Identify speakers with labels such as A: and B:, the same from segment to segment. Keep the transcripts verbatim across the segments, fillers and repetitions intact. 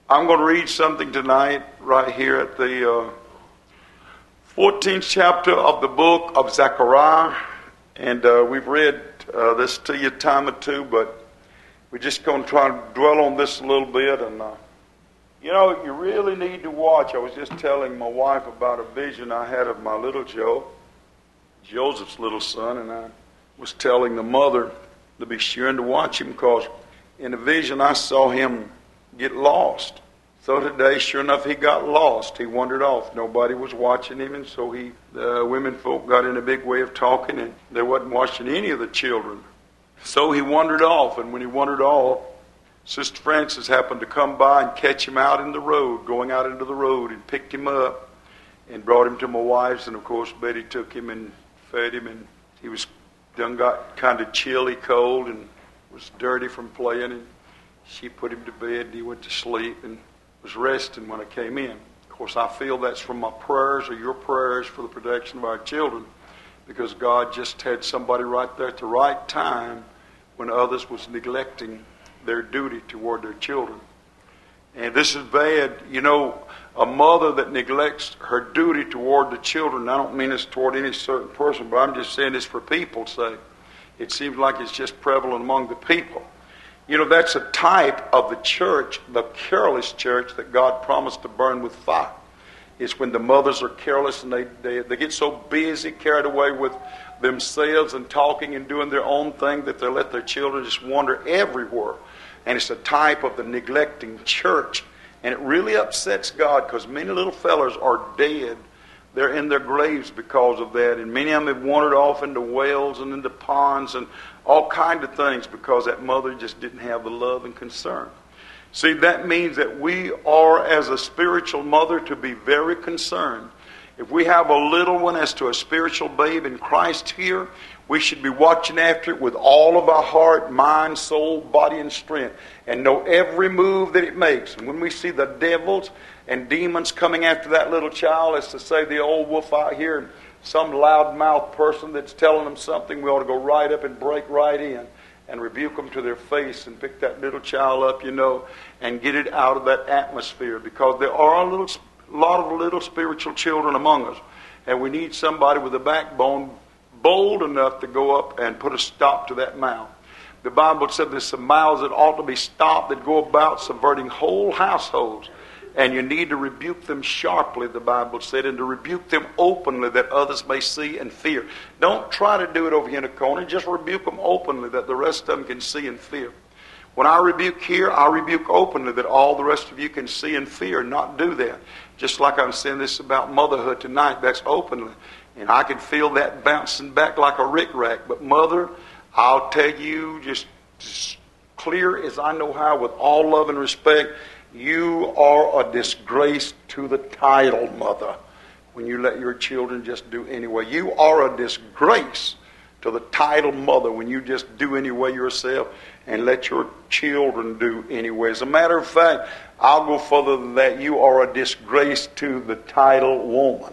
A: I'm going to read something tonight right here at the uh, fourteenth chapter of the book of Zechariah. And uh, we've read uh, this to you a time or two, but we're just going to try to dwell on this a little bit. And, uh, you know, you really need to watch. I was just telling my wife about a vision I had of my little Joe, Joseph's little son, and I was telling the mother to be sure and to watch him, because in the vision I saw him get lost. So today, sure enough, he got lost. He wandered off. Nobody was watching him, and so he, the women folk got in a big way of talking, and they wasn't watching any of the children. So he wandered off, and when he wandered off, Sister Frances happened to come by and catch him out in the road, going out into the road, and picked him up and brought him to my wife's, and of course Betty took him and fed him, and he was done got kind of chilly, cold, and was dirty from playing, and she put him to bed, and he went to sleep, and was resting when I came in. Of course, I feel that's from my prayers or your prayers for the protection of our children, because God just had somebody right there at the right time when others was neglecting their duty toward their children. And this is bad. You know, a mother that neglects her duty toward the children, I don't mean this toward any certain person, but I'm just saying this for people's sake. It seems like it's just prevalent among the people. You know, that's a type of the church, the careless church that God promised to burn with fire. It's when the mothers are careless and they, they, they get so busy, carried away with themselves and talking and doing their own thing, that they let their children just wander everywhere. And it's a type of the neglecting church. And it really upsets God, because many little fellas are dead. They're in their graves because of that. And many of them have wandered off into wells and into ponds and all kinds of things, because that mother just didn't have the love and concern. See, that means that we are, as a spiritual mother, to be very concerned. If we have a little one as to a spiritual babe in Christ here, we should be watching after it with all of our heart, mind, soul, body, and strength, and know every move that it makes. And when we see the devils and demons coming after that little child, as to say the old wolf out here, and some loudmouth person that's telling them something, we ought to go right up and break right in and rebuke them to their face and pick that little child up, you know, and get it out of that atmosphere, because there are a little, lot of little spiritual children among us, and we need somebody with a backbone bold enough to go up and put a stop to that mouth. The Bible said there's some mouths that ought to be stopped that go about subverting whole households. And you need to rebuke them sharply, the Bible said, and to rebuke them openly, that others may see and fear. Don't try to do it over here in a corner. Just rebuke them openly, that the rest of them can see and fear. When I rebuke here, I rebuke openly, that all the rest of you can see and fear, and not do that. Just like I'm saying this about motherhood tonight, that's openly. And I can feel that bouncing back like a rick-rack. But mother, I'll tell you just as clear as I know how, with all love and respect, you are a disgrace to the title mother when you let your children just do anyway. You are a disgrace to the title mother when you just do anyway yourself and let your children do anyway. As a matter of fact, I'll go further than that. You are a disgrace to the title woman.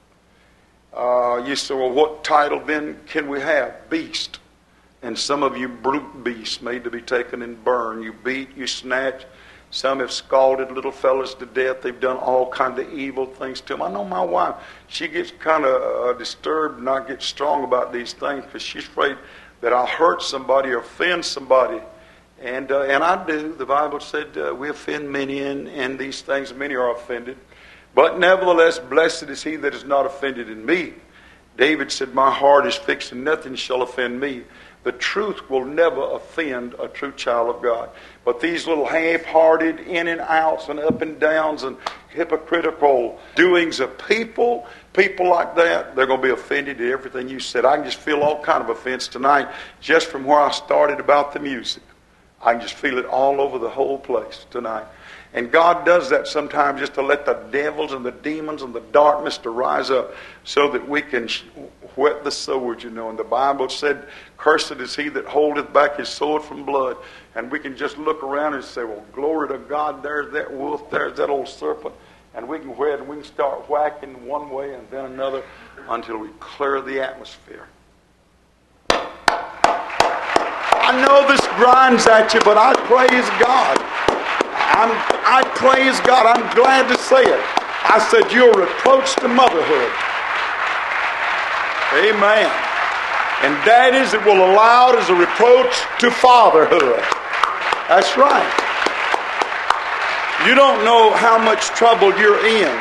A: Uh, you say, well, what title then can we have? Beast. And some of you brute beasts made to be taken and burned. You beat, you snatch. Some have scalded little fellas to death. They've done all kinds of evil things to them. I know my wife, she gets kind of uh, disturbed and not get strong about these things, because she's afraid that I'll hurt somebody or offend somebody. And uh, and I do. The Bible said uh, we offend many in, in these things. Many are offended. But nevertheless, blessed is he that is not offended in me. David said, my heart is fixed and nothing shall offend me. The truth will never offend a true child of God. But these little half-hearted in and outs and up and downs and hypocritical doings of people, people like that, they're going to be offended at everything you said. I can just feel all kind of offense tonight just from where I started about the music. I can just feel it all over the whole place tonight. And God does that sometimes just to let the devils and the demons and the darkness to rise up so that we can whet the sword, you know. And the Bible said, cursed is he that holdeth back his sword from blood. And we can just look around and say, well, glory to God, there's that wolf, there's that old serpent. And we can whet and we can start whacking one way and then another until we clear the atmosphere. I know this grinds at you, but I praise God. I'm, I praise God. I'm glad to say it. I said, you're a reproach to motherhood. Amen. And daddies, it will allow it as a reproach to fatherhood. That's right. You don't know how much trouble you're in.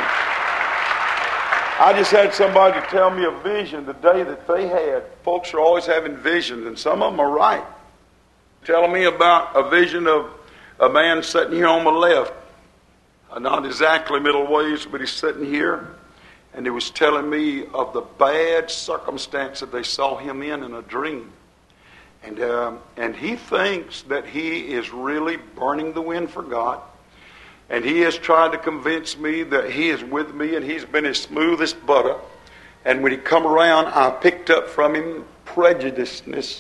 A: I just had somebody tell me a vision the day that they had. Folks are always having visions, and some of them are right. Telling me about a vision of a man sitting here on my left. Not exactly middle ways, but he's sitting here. And he was telling me of the bad circumstance that they saw him in in a dream. And, uh, and he thinks that he is really burning the wind for God. And he has tried to convince me that he is with me and he's been as smooth as butter. And when he come around, I picked up from him prejudiceness,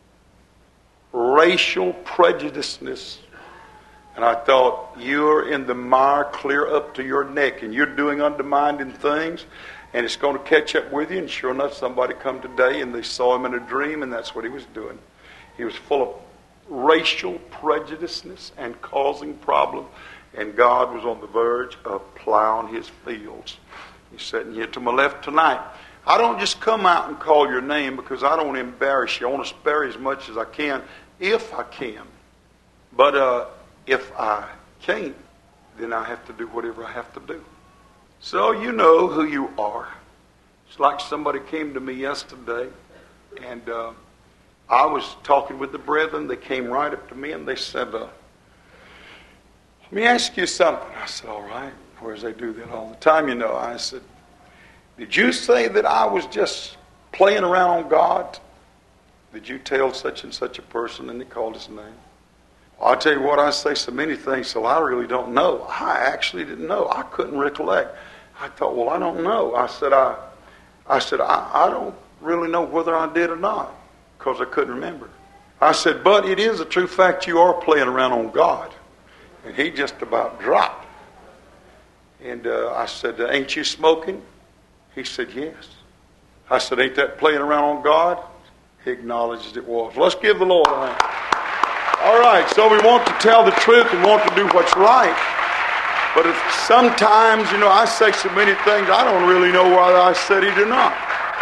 A: racial prejudiceness. And I thought, you're in the mire clear up to your neck, and you're doing undermining things, and it's going to catch up with you. And sure enough, somebody come today, and they saw him in a dream, and that's what he was doing. He was full of racial prejudiceness and causing problems, and God was on the verge of plowing his fields. He's sitting here to my left tonight. I don't just come out and call your name because I don't want to embarrass you. I want to spare you as much as I can, if I can. But, uh, if I can't, then I have to do whatever I have to do. So you know who you are. It's like somebody came to me yesterday, and uh, I was talking with the brethren. They came right up to me, and they said, uh, let me ask you something. I said, all right. Whereas they do that all the time, you know. I said, did you say that I was just playing around on God? Did you tell such and such a person? And they called his name. I'll tell you what, I say so many things, so I really don't know. I actually didn't know. I couldn't recollect. I thought, well, I don't know. I said, I, I said, I, I don't really know whether I did or not, because I couldn't remember. I said, but it is a true fact you are playing around on God. And he just about dropped. And uh, I said, ain't you smoking? He said, yes. I said, ain't that playing around on God? He acknowledged it was. Let's give the Lord a hand. All right, so we want to tell the truth and want to do what's right. But if sometimes, you know, I say so many things, I don't really know whether I said it or not.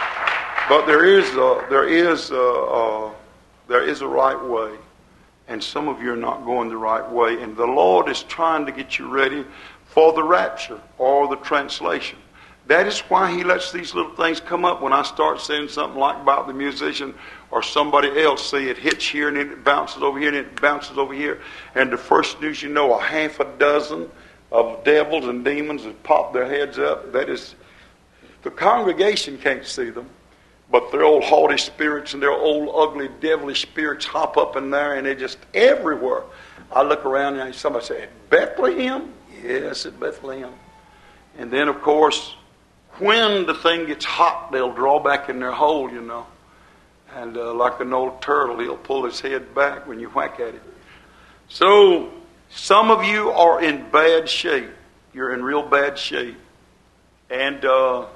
A: But there is a, there is a, a, there is a right way. And some of you are not going the right way. And the Lord is trying to get you ready for the rapture or the translation. That is why he lets these little things come up when I start saying something like about the musician or somebody else. See, it hits here and then it bounces over here and it bounces over here. And the first news you know, a half a dozen of devils and demons have popped their heads up. That is, the congregation can't see them. But their old haughty spirits and their old ugly devilish spirits hop up in there and they're just everywhere. I look around and somebody say, Bethlehem? Yes, at Bethlehem. And then, of course, when the thing gets hot, they'll draw back in their hole, you know. And uh, like an old turtle, he'll pull his head back when you whack at it. So, some of you are in bad shape. You're in real bad shape. And uh,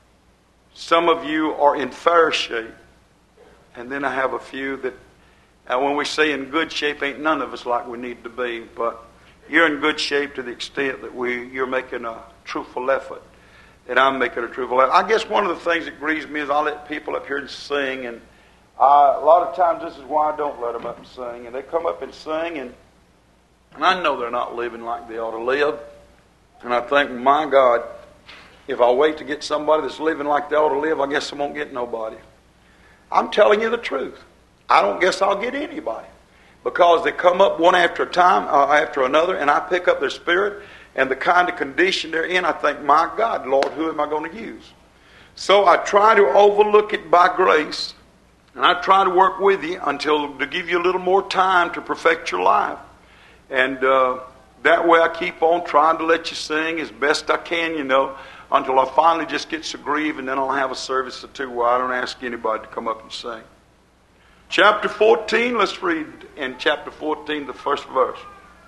A: some of you are in fair shape. And then I have a few that, uh, when we say in good shape, ain't none of us like we need to be. But you're in good shape to the extent that we you're making a truthful effort. And I'm making a truthful effort. I guess one of the things that grieves me is I let people up here and sing. And I, a lot of times this is why I don't let them up and sing. And they come up and sing, and, and I know they're not living like they ought to live. And I think, my God, if I wait to get somebody that's living like they ought to live, I guess I won't get nobody. I'm telling you the truth. I don't guess I'll get anybody. Because they come up one after a time, uh, after another, and I pick up their spirit and the kind of condition they're in. I think, my God, Lord, who am I going to use? So I try to overlook it by grace, and I try to work with you until to give you a little more time to perfect your life. And uh, that way I keep on trying to let you sing as best I can, you know, until I finally just get so grieved, and then I'll have a service or two where I don't ask anybody to come up and sing. Chapter fourteen, let's read in chapter fourteen, the first verse.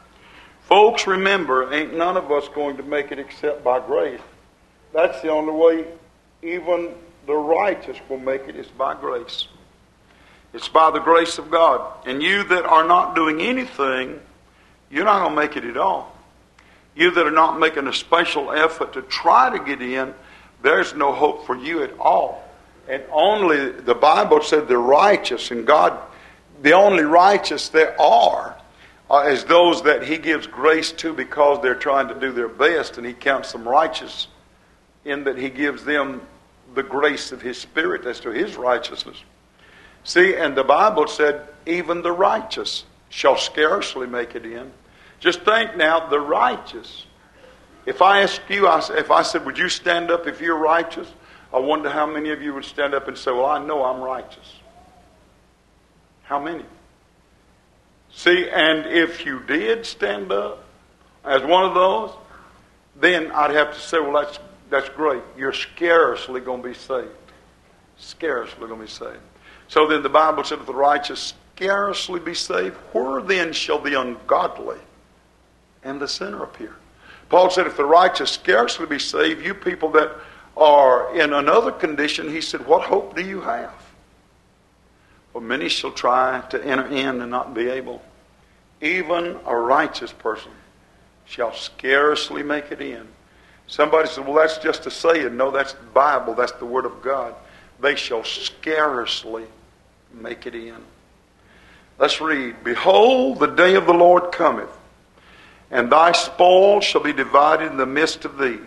A: Folks, remember, ain't none of us going to make it except by grace. That's the only way even the righteous will make it, is by grace. It's by the grace of God. And you that are not doing anything, you're not going to make it at all. You that are not making a special effort to try to get in, there's no hope for you at all. And only, the Bible said the righteous, and God, the only righteous there are, are is those that He gives grace to because they're trying to do their best, and He counts them righteous in that He gives them the grace of His Spirit as to His righteousness. See, and the Bible said, even the righteous shall scarcely make it in. Just think now, the righteous. If I asked you, if I said, would you stand up if you're righteous? I wonder how many of you would stand up and say, well, I know I'm righteous. How many? See, and if you did stand up as one of those, then I'd have to say, well, that's that's great. You're scarcely going to be saved. Scarcely going to be saved. So then the Bible said, if the righteous scarcely be saved, where then shall the ungodly and the sinner appear? Paul said, if the righteous scarcely be saved, you people that are in another condition, he said, what hope do you have? For many shall try to enter in and not be able. Even a righteous person shall scarcely make it in. Somebody said, well, that's just a saying. No, that's the Bible. That's the Word of God. They shall scarcely make it in. Let's read. Behold, the day of the Lord cometh, and thy spoil shall be divided in the midst of thee.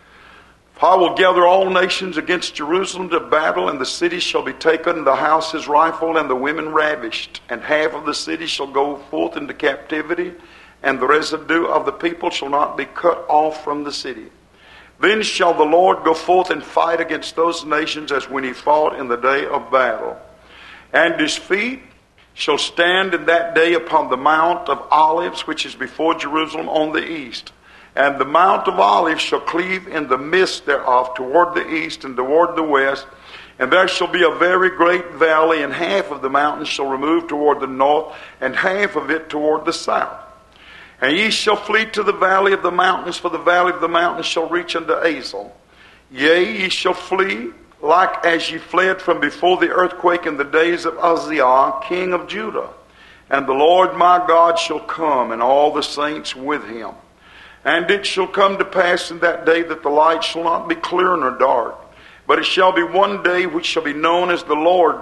A: For I will gather all nations against Jerusalem to battle, and the city shall be taken, and the houses rifled, and the women ravished. And half of the city shall go forth into captivity, and the residue of the people shall not be cut off from the city. Then shall the Lord go forth and fight against those nations as when He fought in the day of battle. And His feet shall stand in that day upon the Mount of Olives, which is before Jerusalem on the east. And the Mount of Olives shall cleave in the midst thereof toward the east and toward the west. And there shall be a very great valley, and half of the mountain shall remove toward the north, and half of it toward the south. And ye shall flee to the valley of the mountains, for the valley of the mountains shall reach unto Azel. Yea, ye shall flee, like as ye fled from before the earthquake in the days of Uzziah, king of Judah. And the Lord my God shall come, and all the saints with him. And it shall come to pass in that day that the light shall not be clear nor dark, but it shall be one day which shall be known as the Lord,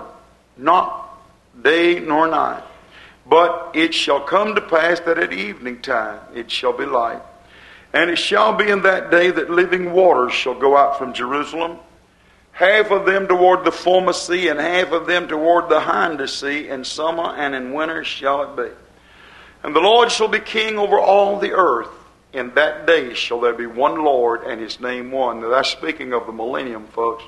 A: not day nor night. But it shall come to pass that at evening time it shall be light. And it shall be in that day that living waters shall go out from Jerusalem, half of them toward the former sea, and half of them toward the hinder sea. In summer and in winter shall it be. And the Lord shall be king over all the earth. In that day shall there be one Lord, and His name one. Now that's speaking of the millennium, folks.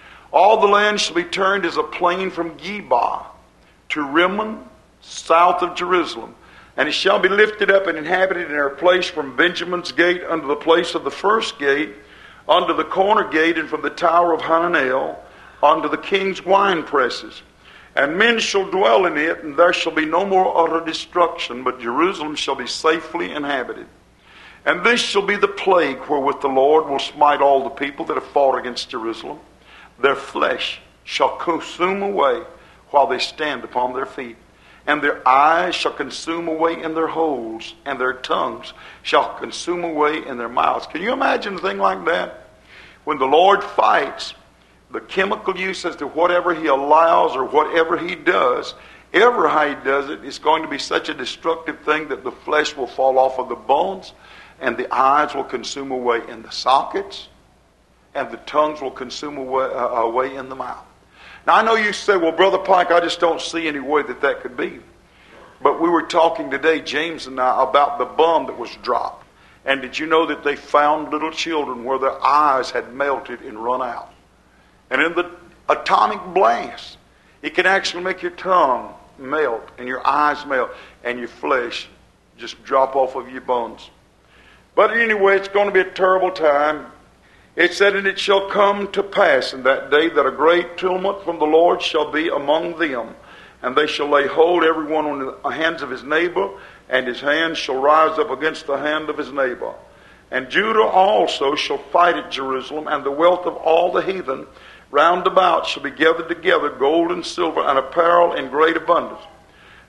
A: All the land shall be turned as a plain from Geba to Rimmon, south of Jerusalem. And it shall be lifted up and inhabited in her place from Benjamin's gate unto the place of the first gate, unto the corner gate, and from the tower of Hananel unto the king's wine presses. And men shall dwell in it, and there shall be no more utter destruction, but Jerusalem shall be safely inhabited. And this shall be the plague wherewith the Lord will smite all the people that have fought against Jerusalem. Their flesh shall consume away while they stand upon their feet. And their eyes shall consume away in their holes, and their tongues shall consume away in their mouths. Can you imagine a thing like that? When the Lord fights, the chemical use as to whatever He allows or whatever He does, ever how He does it, is going to be such a destructive thing that the flesh will fall off of the bones, and the eyes will consume away in the sockets, and the tongues will consume away, uh, away in the mouth. Now, I know you say, well, Brother Pike, I just don't see any way that that could be. But we were talking today, James and I, about the bomb that was dropped. And did you know that they found little children where their eyes had melted and run out? And in the atomic blast, it can actually make your tongue melt and your eyes melt and your flesh just drop off of your bones. But anyway, it's going to be a terrible time. It said, and it shall come to pass in that day that a great tumult from the Lord shall be among them. And they shall lay hold every one on the hands of his neighbor, and his hand shall rise up against the hand of his neighbor. And Judah also shall fight at Jerusalem, and the wealth of all the heathen round about shall be gathered together, gold and silver and apparel in great abundance.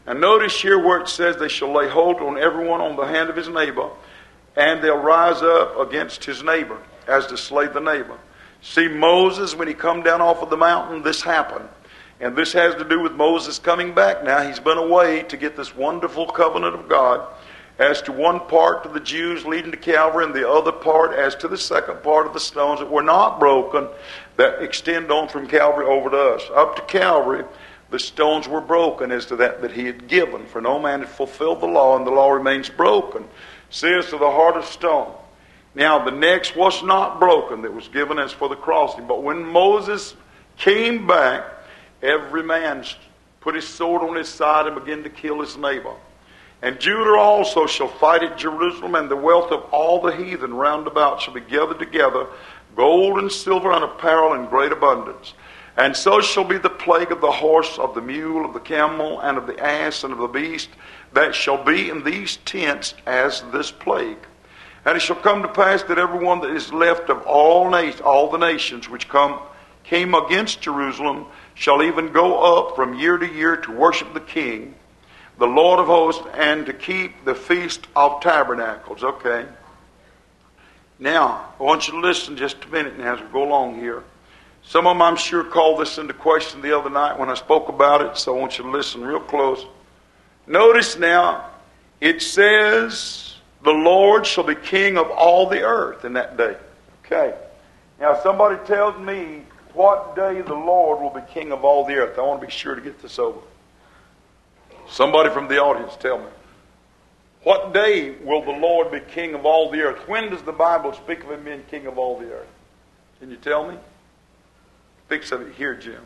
A: And notice here where it says they shall lay hold on everyone on the hand of his neighbor, and they'll rise up against his neighbor as to slay the neighbor. See, Moses, when he come down off of the mountain, this happened. And this has to do with Moses coming back now. He's been away to get this wonderful covenant of God as to one part to the Jews leading to Calvary, and the other part as to the second part of the stones that were not broken that extend on from Calvary over to us. Up to Calvary, the stones were broken as to that that he had given. For no man had fulfilled the law, and the law remains broken. Says to the heart of stone. Now the next was not broken that was given as for the crossing. But when Moses came back, every man put his sword on his side and began to kill his neighbor. And Judah also shall fight at Jerusalem, and the wealth of all the heathen round about shall be gathered together, gold and silver and apparel in great abundance. And so shall be the plague of the horse, of the mule, of the camel, and of the ass, and of the beast, that shall be in these tents as this plague. And it shall come to pass that everyone that is left of all na- all the nations which come came against Jerusalem shall even go up from year to year to worship the King, the Lord of hosts, and to keep the Feast of Tabernacles. Okay. Now, I want you to listen just a minute now as we go along here. Some of them, I'm sure, called this into question the other night when I spoke about it, so I want you to listen real close. Notice now, it says, the Lord shall be king of all the earth in that day. Okay. Now, if somebody tells me what day the Lord will be king of all the earth, I want to be sure to get this over. Somebody from the audience, tell me. What day will the Lord be king of all the earth? When does the Bible speak of him being king of all the earth? Can you tell me? Speaks of it here, Jim.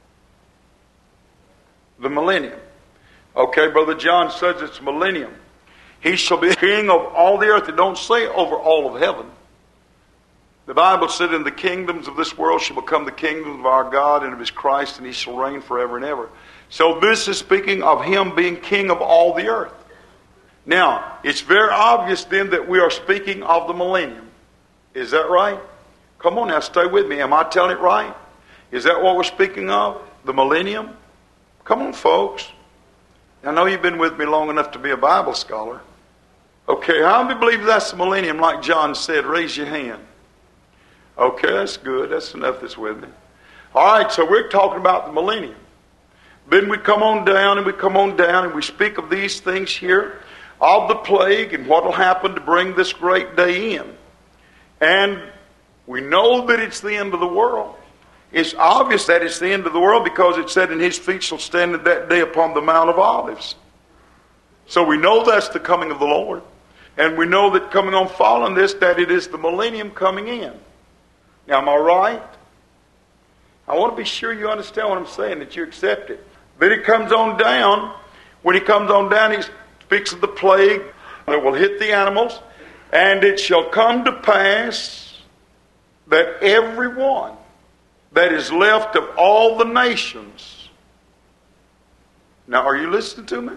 A: The millennium. Okay, Brother John says it's millennium. He shall be king of all the earth. It don't say over all of heaven. The Bible said, in the kingdoms of this world shall become the kingdoms of our God and of his Christ, and he shall reign forever and ever. So this is speaking of him being king of all the earth. Now, it's very obvious then that we are speaking of the millennium. Is that right? Come on now, stay with me. Am I telling it right? Is that what we're speaking of? The millennium? Come on, folks. I know you've been with me long enough to be a Bible scholar. Okay, how many believe that's the millennium like John said? Raise your hand. Okay, that's good. That's enough that's with me. All right, so we're talking about the millennium. Then we come on down and we come on down and we speak of these things here, of the plague and what will happen to bring this great day in. And we know that it's the end of the world. It's obvious that it's the end of the world because it said, and his feet shall stand in that day upon the Mount of Olives. So we know that's the coming of the Lord. And we know that coming on following this, that it is the millennium coming in. Now, am I right? I want to be sure you understand what I'm saying, that you accept it. Then he comes on down. When he comes on down, he speaks of the plague that will hit the animals. And it shall come to pass that everyone that is left of all the nations. Now, are you listening to me?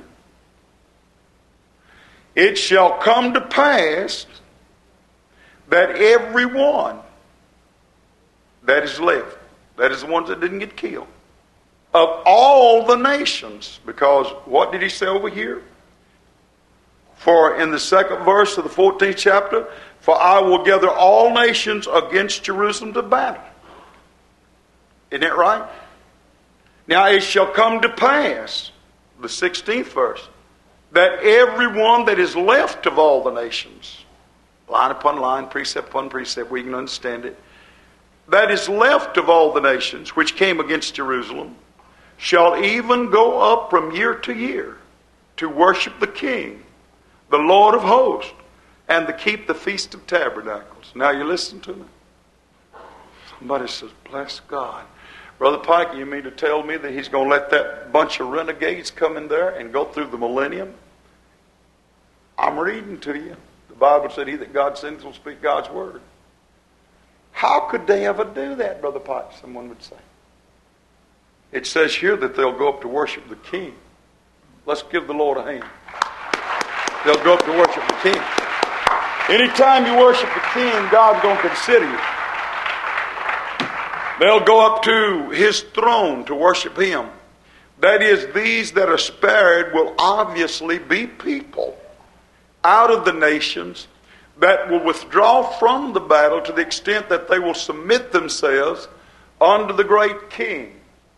A: It shall come to pass that everyone that is left, that is the ones that didn't get killed, of all the nations, because what did he say over here? For in the second verse of the fourteenth chapter, for I will gather all nations against Jerusalem to battle. Isn't that right? Now it shall come to pass, the sixteenth verse, that everyone that is left of all the nations, line upon line, precept upon precept, we can understand it, that is left of all the nations which came against Jerusalem, shall even go up from year to year to worship the King, the Lord of hosts, and to keep the Feast of Tabernacles. Now you listen to me. Somebody says, bless God. Brother Pike, you mean to tell me that he's going to let that bunch of renegades come in there and go through the millennium? I'm reading to you. The Bible said, he that God sends will speak God's word. How could they ever do that, Brother Pike, someone would say? It says here that they'll go up to worship the King. Let's give the Lord a hand. They'll go up to worship the King. Anytime you worship the King, God's going to consider you. They'll go up to his throne to worship him. That is, these that are spared will obviously be people out of the nations that will withdraw from the battle to the extent that they will submit themselves unto the great king.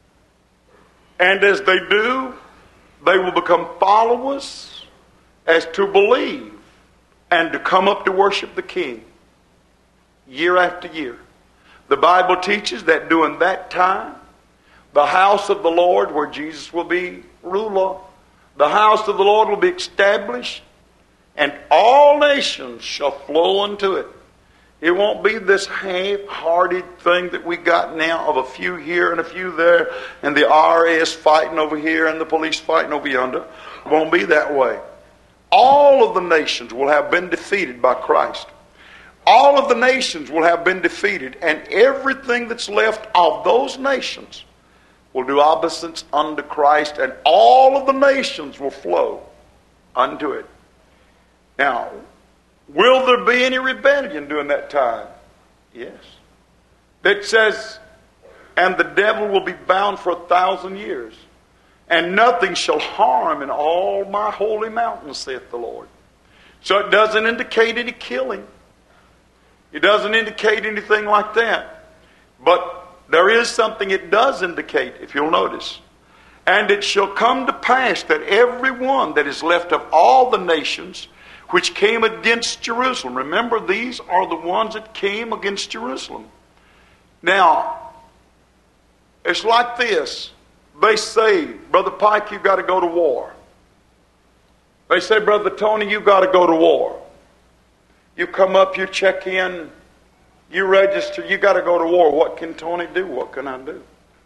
A: And as they do, they will become followers as to believe and to come up to worship the king year after year. The Bible teaches that during that time, the house of the Lord, where Jesus will be ruler, the house of the Lord will be established, and all nations shall flow unto it. It won't be this half-hearted thing that we got now of a few here and a few there, and the I R S fighting over here and the police fighting over yonder. It won't be that way. All of the nations will have been defeated by Christ. All of the nations will have been defeated, and everything that's left of those nations will do obeisance unto Christ, and all of the nations will flow unto it. Now, will there be any rebellion during that time? Yes. That says, and the devil will be bound for a thousand years, and nothing shall harm in all my holy mountains, saith the Lord. So it doesn't indicate any killing. It doesn't indicate anything like that. But there is something it does indicate, if you'll notice. And it shall come to pass that every one that is left of all the nations which came against Jerusalem. Remember, these are the ones that came against Jerusalem. Now, it's like this. They say, Brother Pike, you've got to go to war. They say, Brother Tony, you've got to go to war. You come up, you check in, you register, you got to go to war. What can Tony do? What can I do?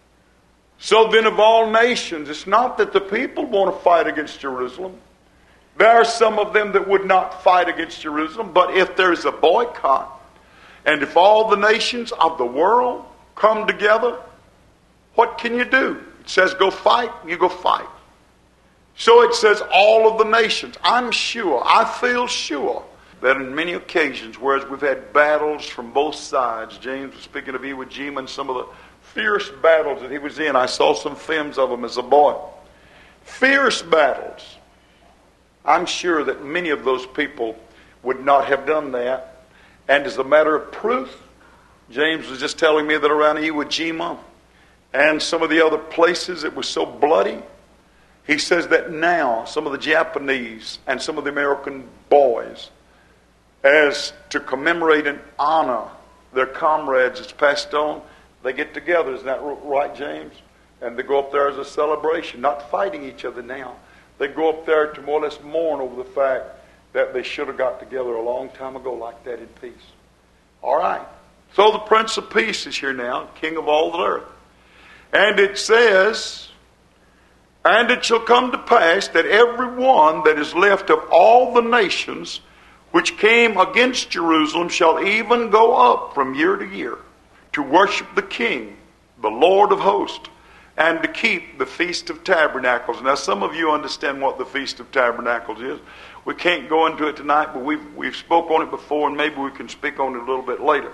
A: So then of all nations, it's not that the people want to fight against Jerusalem. There are some of them that would not fight against Jerusalem, but if there's a boycott, and if all the nations of the world come together, what can you do? It says go fight, you go fight. So it says all of the nations. I'm sure, I feel sure, that on many occasions, whereas we've had battles from both sides, James was speaking of Iwo Jima and some of the fierce battles that he was in. I saw some films of them as a boy. Fierce battles. I'm sure that many of those people would not have done that. And as a matter of proof, James was just telling me that around Iwo Jima and some of the other places it was so bloody. He says that now some of the Japanese and some of the American boys, as to commemorate and honor their comrades that's passed on, they get together. Isn't that right, James? And they go up there as a celebration, not fighting each other now. They go up there to more or less mourn over the fact that they should have got together a long time ago like that in peace. All right. So the Prince of Peace is here now, King of all the earth. And it says, and it shall come to pass that every one that is left of all the nations which came against Jerusalem shall even go up from year to year to worship the King, the Lord of hosts, and to keep the Feast of Tabernacles. Now, some of you understand what the Feast of Tabernacles is. We can't go into it tonight, but we've, we've spoke on it before, and maybe we can speak on it a little bit later.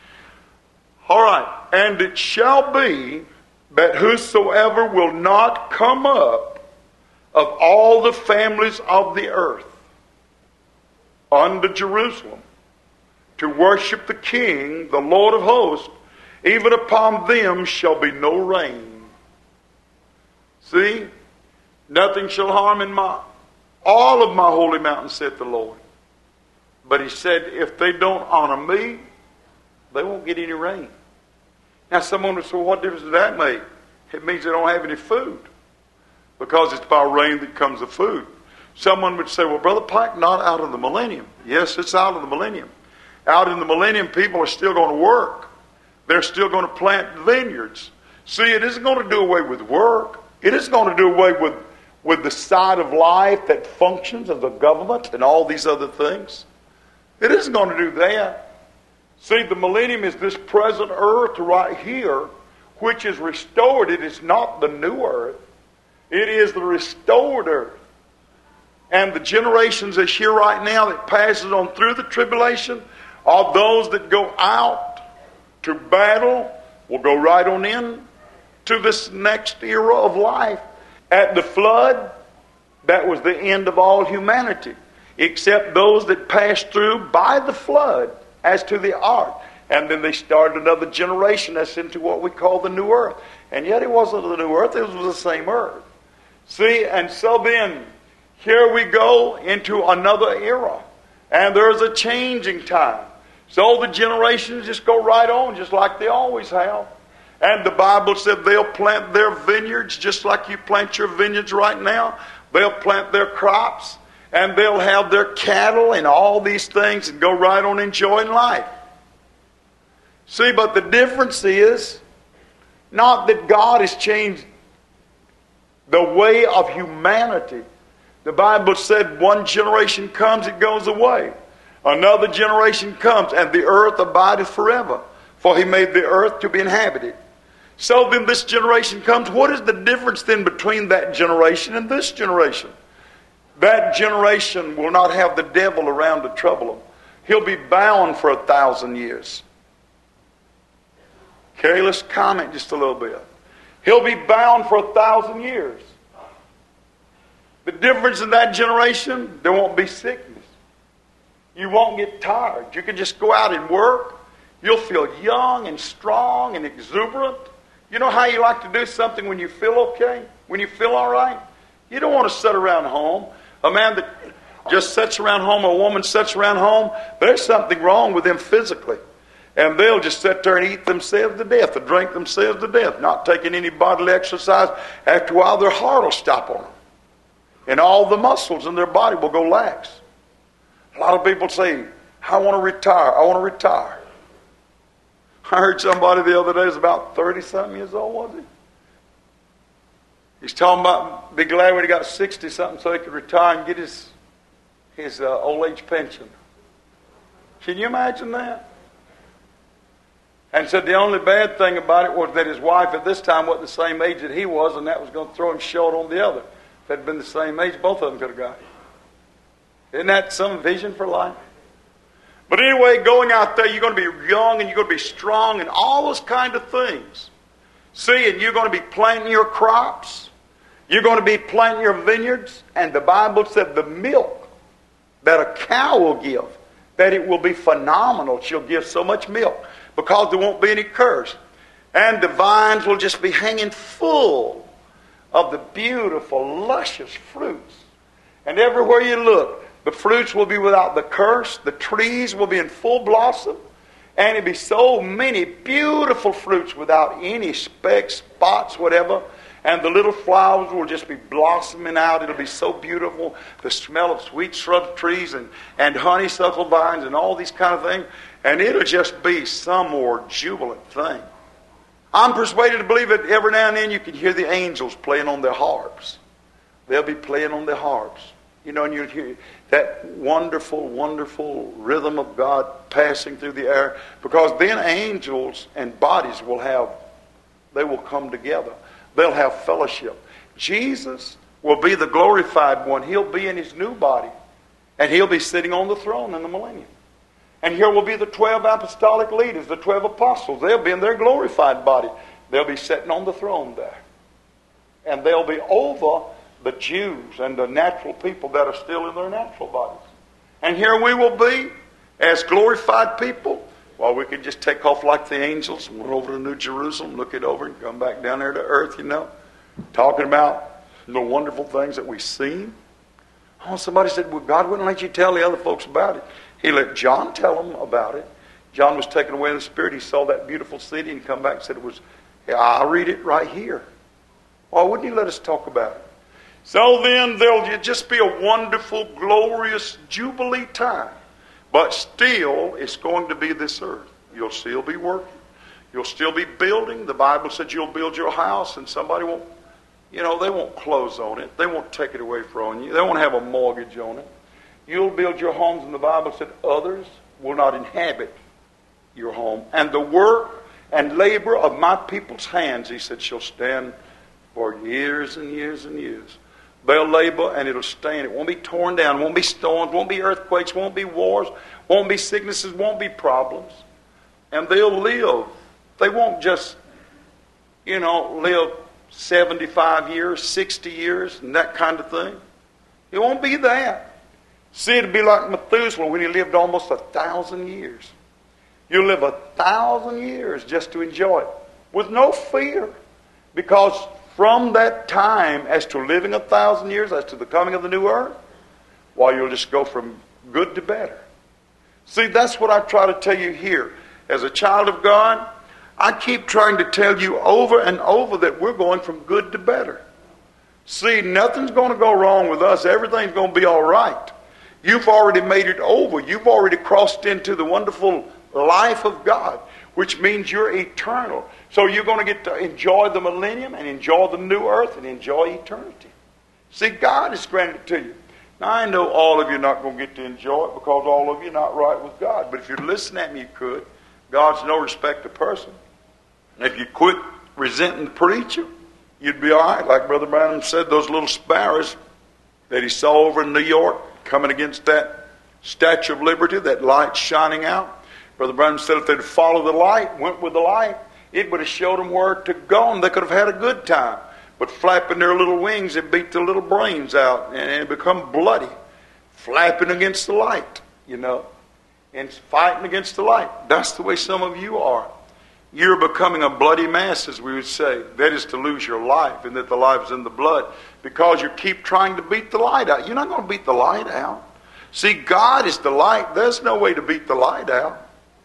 A: All right. And it shall be that whosoever will not come up of all the families of the earth unto Jerusalem to worship the King, the Lord of hosts, even upon them shall be no rain. See? Nothing shall harm in my all of my holy mountains, saith the Lord. But he said, if they don't honor me, they won't get any rain. Now someone would say, well, what difference does that make? It means they don't have any food. Because it's by rain that comes the food. Someone would say, well, Brother Pike, not out of the millennium. Yes, it's out of the millennium. Out in the millennium, people are still going to work. They're still going to plant vineyards. See, it isn't going to do away with work. It isn't going to do away with, with the side of life that functions as a government and all these other things. It isn't going to do that. See, the millennium is this present earth right here, which is restored. It is not the new earth. It is the restored earth. And the generations that's here right now that passes on through the tribulation are those that go out to battle, will go right on in to this next era of life. At the flood, that was the end of all humanity, except those that passed through by the flood as to the ark. And then they started another generation that's into what we call the new earth. And yet it wasn't the new earth, it was the same earth. See, and so then, here we go into another era. And there's a changing time. So the generations just go right on, just like they always have. And the Bible said they'll plant their vineyards just like you plant your vineyards right now. They'll plant their crops, and they'll have their cattle and all these things and go right on enjoying life. See, but the difference is not that God has changed the way of humanity. The Bible said one generation comes, it goes away. Another generation comes, and the earth abideth forever. For he made the earth to be inhabited. So then this generation comes. What is the difference then between that generation and this generation? That generation will not have the devil around to trouble him. He'll be bound for a thousand years. Okay, let's comment just a little bit. He'll be bound for a thousand years. The difference in that generation, there won't be sickness. You won't get tired. You can just go out and work. You'll feel young and strong and exuberant. You know how you like to do something when you feel okay? When you feel all right? You don't want to sit around home. A man that just sits around home, a woman sits around home, there's something wrong with them physically. And they'll just sit there and eat themselves to death or drink themselves to death, not taking any bodily exercise. After a while, their heart will stop on them. And all the muscles in their body will go lax. A lot of people say, I want to retire. I want to retire. I heard somebody the other day, was about thirty-something years old, was he? He's talking about be glad when he got sixty-something so he could retire and get his, his uh, old age pension. Can you imagine that? And said the only bad thing about it was that his wife at this time wasn't the same age that he was, and that was going to throw him short on the other. If they'd been the same age, both of them could have got it. Isn't that some vision for life? But anyway, going out there, you're going to be young and you're going to be strong and all those kind of things. See, and you're going to be planting your crops. You're going to be planting your vineyards. And the Bible said the milk that a cow will give, that it will be phenomenal. She'll give so much milk because there won't be any curse. And the vines will just be hanging full of the beautiful, luscious fruits. And everywhere you look, the fruits will be without the curse. The trees will be in full blossom. And it'll be so many beautiful fruits without any specks, spots, whatever. And the little flowers will just be blossoming out. It'll be so beautiful. The smell of sweet shrub trees and, and honeysuckle vines and all these kind of things. And it'll just be some more jubilant thing. I'm persuaded to believe that every now and then you can hear the angels playing on their harps. They'll be playing on their harps. You know, and you hear that wonderful, wonderful rhythm of God passing through the air. Because then angels and bodies will have, they will come together. They'll have fellowship. Jesus will be the glorified one. He'll be in his new body. And he'll be sitting on the throne in the millennium. And here will be the twelve apostolic leaders, the twelve apostles. They'll be in their glorified body. They'll be sitting on the throne there. And they'll be over the Jews and the natural people that are still in their natural bodies. And here we will be as glorified people. Well, we could just take off like the angels and run over to New Jerusalem, look it over, and come back down there to earth, you know, talking about the wonderful things that we've seen. Oh, somebody said, well, God wouldn't let you tell the other folks about it. He let John tell them about it. John was taken away in the Spirit. He saw that beautiful city and come back and said it was, yeah, I'll read it right here. Why wouldn't he let us talk about it? So then there'll just be a wonderful, glorious Jubilee time. But still, it's going to be this earth. You'll still be working. You'll still be building. The Bible said you'll build your house and somebody won't, you know, they won't close on it. They won't take it away from you. They won't have a mortgage on it. You'll build your homes, and the Bible said others will not inhabit your home. And the work and labor of my people's hands, he said, shall stand for years and years and years. They'll labor and it'll stand. It won't be torn down. It won't be storms. Won't be earthquakes. Won't be wars. Won't be sicknesses. Won't be problems. And they'll live. They won't just, you know, live seventy-five years, sixty years, and that kind of thing. It won't be that. See, it'll be like Methuselah when he lived almost a thousand years. You'll live a thousand years just to enjoy it with no fear. Because from that time as to living a thousand years, as to the coming of the new earth, well, you'll just go from good to better. See, that's what I try to tell you here. As a child of God, I keep trying to tell you over and over that we're going from good to better. See, nothing's going to go wrong with us. Everything's going to be all right. You've already made it over. You've already crossed into the wonderful life of God, which means you're eternal. So you're going to get to enjoy the millennium and enjoy the new earth and enjoy eternity. See, God has granted it to you. Now, I know all of you are not going to get to enjoy it because all of you are not right with God. But if you'd listen at me, you could. God's no respect of person. And if you quit resenting the preacher, you'd be all right. Like Brother Branham said, those little sparrows that he saw over in New York coming against that Statue of Liberty, that light shining out. Brother Branham said if they'd followed the light, went with the light, it would have showed them where to go and they could have had a good time. But flapping their little wings, it beat their little brains out and it become bloody. Flapping against the light, you know, and fighting against the light. That's the way some of you are. You're becoming a bloody mass, as we would say. That is to lose your life, and that the life is in the blood. Because you keep trying to beat the light out. You're not going to beat the light out. See, God is the light. There's no way to beat the light out.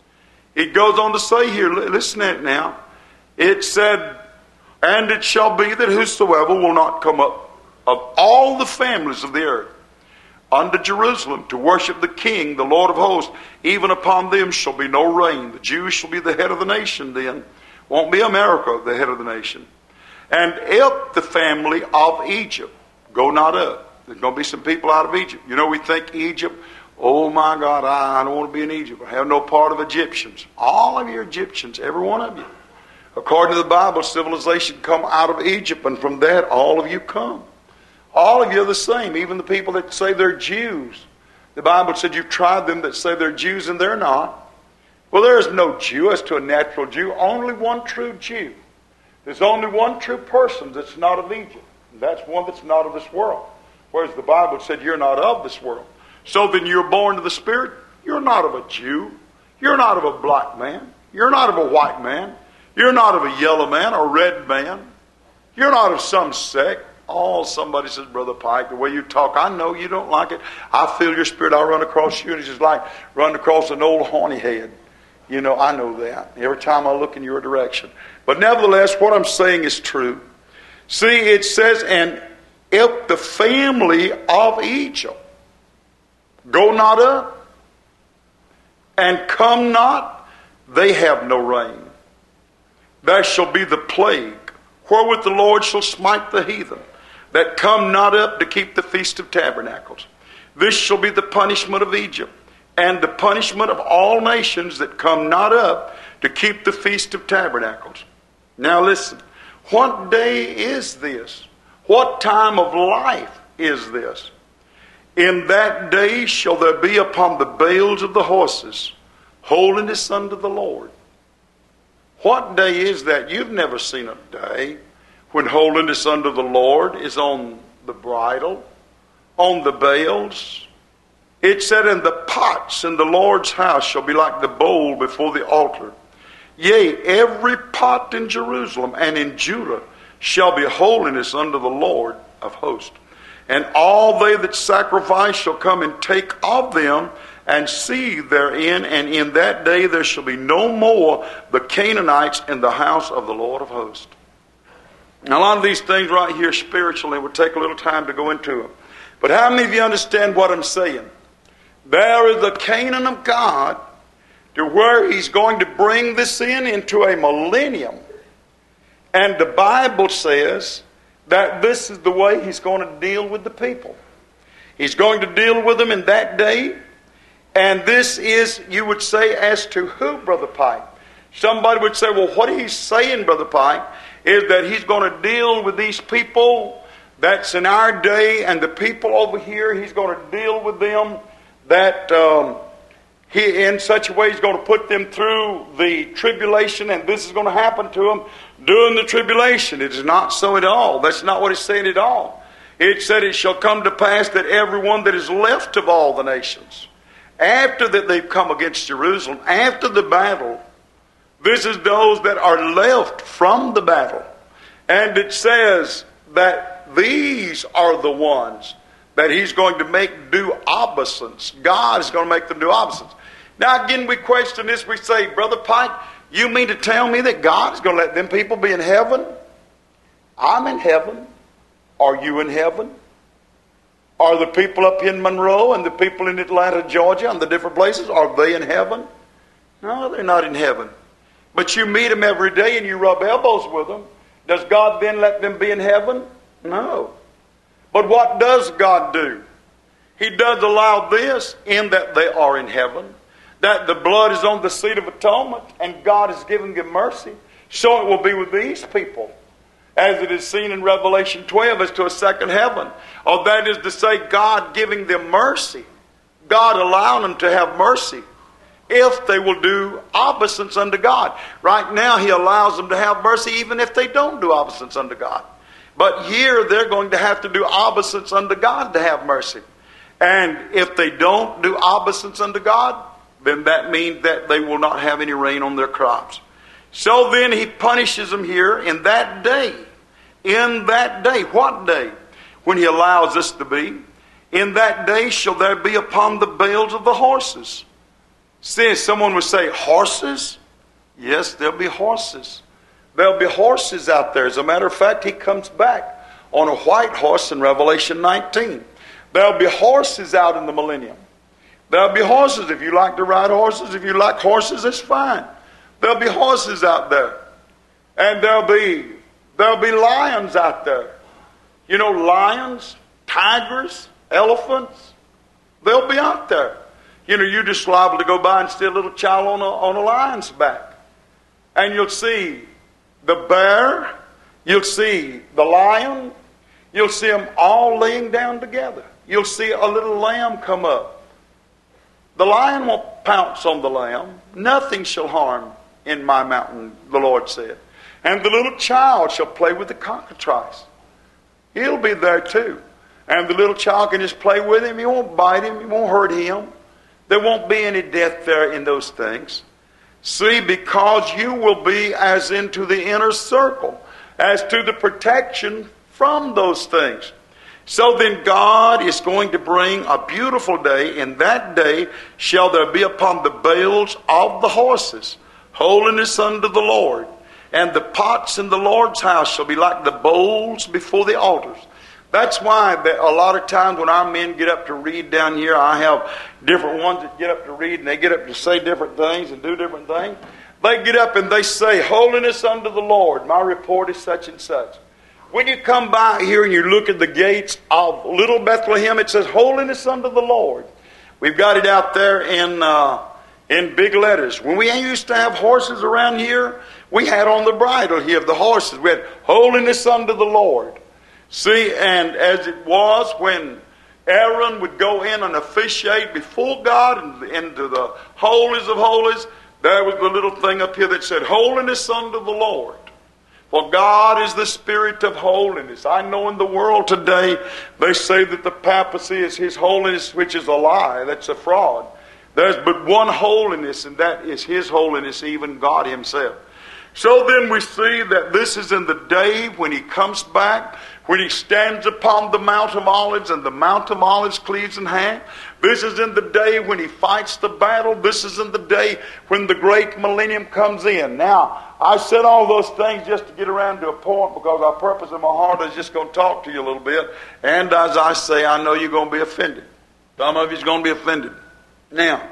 A: It goes on to say here, listen to it now. It said, and it shall be that whosoever will not come up of all the families of the earth unto Jerusalem to worship the King, the Lord of hosts, even upon them shall be no rain. The Jews shall be the head of the nation then. Won't be America the head of the nation. And if the family of Egypt go not up. There's going to be some people out of Egypt. You know, we think Egypt, oh my God, I, I don't want to be in Egypt. I have no part of Egyptians. All of you are Egyptians, every one of you. According to the Bible, civilization come out of Egypt, and from that all of you come. All of you are the same, even the people that say they're Jews. The Bible said you've tried them that say they're Jews and they're not. Well, there is no Jew as to a natural Jew, only one true Jew. There's only one true person that's not of Egypt. And that's one that's not of this world. Whereas the Bible said you're not of this world. So then you're born to the Spirit. You're not of a Jew. You're not of a black man. You're not of a white man. You're not of a yellow man or red man. You're not of some sect. Oh, somebody says, Brother Pike, the way you talk, I know you don't like it. I feel your spirit. I'll run across you, and it's just like running across an old horny head. You know, I know that. Every time I look in your direction. But nevertheless, what I'm saying is true. See, it says, and if the family of Egypt go not up and come not, they have no rain. There shall be the plague, wherewith the Lord shall smite the heathen, that come not up to keep the Feast of Tabernacles. This shall be the punishment of Egypt, and the punishment of all nations that come not up to keep the Feast of Tabernacles. Now listen, what day is this? What time of life is this? In that day shall there be upon the bales of the horses holiness unto the Lord. What day is that? You've never seen a day when holiness unto the Lord is on the bridle, on the bales. It said, and the pots in the Lord's house shall be like the bowl before the altar. Yea, every pot in Jerusalem and in Judah shall be holiness unto the Lord of hosts. And all they that sacrifice shall come and take of them and see therein, and in that day there shall be no more the Canaanites in the house of the Lord of hosts. Now, a lot of these things right here spiritually would take a little time to go into them. But how many of you understand what I'm saying? There is the Canaan of God to where He's going to bring this in into a millennium. And the Bible says that this is the way He's going to deal with the people. He's going to deal with them in that day. And this is, you would say, as to who, Brother Pike? Somebody would say, well, what he's saying, Brother Pike, is that He's going to deal with these people that's in our day, and the people over here, He's going to deal with them that um, He, in such a way, He's going to put them through the tribulation, and this is going to happen to them during the tribulation. It is not so at all. That's not what it's saying at all. It said, it shall come to pass that everyone that is left of all the nations, after that they've come against Jerusalem, after the battle, this is those that are left from the battle. And it says that these are the ones that He's going to make do obeisance. God is going to make them do obeisance. Now again, we question this. We say, Brother Pike, you mean to tell me that God is going to let them people be in heaven? I'm in heaven. Are you in heaven? Are the people up in Monroe and the people in Atlanta, Georgia, and the different places, are they in heaven? No, they're not in heaven. But you meet them every day and you rub elbows with them. Does God then let them be in heaven? No. But what does God do? He does allow this in that they are in heaven, that the blood is on the seat of atonement, and God is giving them mercy. So it will be with these people, as it is seen in Revelation twelve as to a second heaven. Or that is to say, God giving them mercy. God allowing them to have mercy if they will do obeisance unto God. Right now He allows them to have mercy even if they don't do obeisance unto God. But here they're going to have to do obeisance unto God to have mercy. And if they don't do obeisance unto God, then that means that they will not have any rain on their crops. So then He punishes them here in that day. In that day. What day? When He allows this to be. In that day shall there be upon the bales of the horses. See, someone would say, horses? Yes, there'll be horses. There'll be horses out there. As a matter of fact, He comes back on a white horse in Revelation nineteen. There'll be horses out in the millennium. There'll be horses. If you like to ride horses, if you like horses, it's fine. There'll be horses out there. And there'll be, there'll be lions out there. You know, lions, tigers, elephants, they'll be out there. You know, you're just liable to go by and see a little child on a, on a lion's back. And you'll see the bear, you'll see the lion, you'll see them all laying down together. You'll see a little lamb come up. The lion won't pounce on the lamb. Nothing shall harm in my mountain, the Lord said. And the little child shall play with the cockatrice. He'll be there too. And the little child can just play with him. He won't bite him. He won't hurt him. There won't be any death there in those things. See, because you will be as into the inner circle, as to the protection from those things. So then God is going to bring a beautiful day. In that day shall there be upon the bales of the horses holiness unto the Lord. And the pots in the Lord's house shall be like the bowls before the altars. That's why that a lot of times when our men get up to read down here, I have different ones that get up to read, and they get up to say different things and do different things. They get up and they say, holiness unto the Lord. My report is such and such. When you come by here and you look at the gates of Little Bethlehem, it says, holiness unto the Lord. We've got it out there in uh, in big letters. When we used to have horses around here, we had on the bridle here of the horses, we had holiness unto the Lord. See, and as it was when Aaron would go in and officiate before God and into the holies of holies, there was the little thing up here that said, holiness unto the Lord. For God is the Spirit of holiness. I know in the world today, they say that the papacy is His holiness, which is a lie. That's a fraud. There's but one holiness, and that is His holiness, even God Himself. So then we see that this is in the day when He comes back, when He stands upon the Mount of Olives and the Mount of Olives cleaves in half. This is in the day when He fights the battle. This is in the day when the great millennium comes in. Now, I said all those things just to get around to a point because our purpose in my heart is just going to talk to you a little bit. And as I say, I know you're going to be offended. Some of you's going to be offended. Now,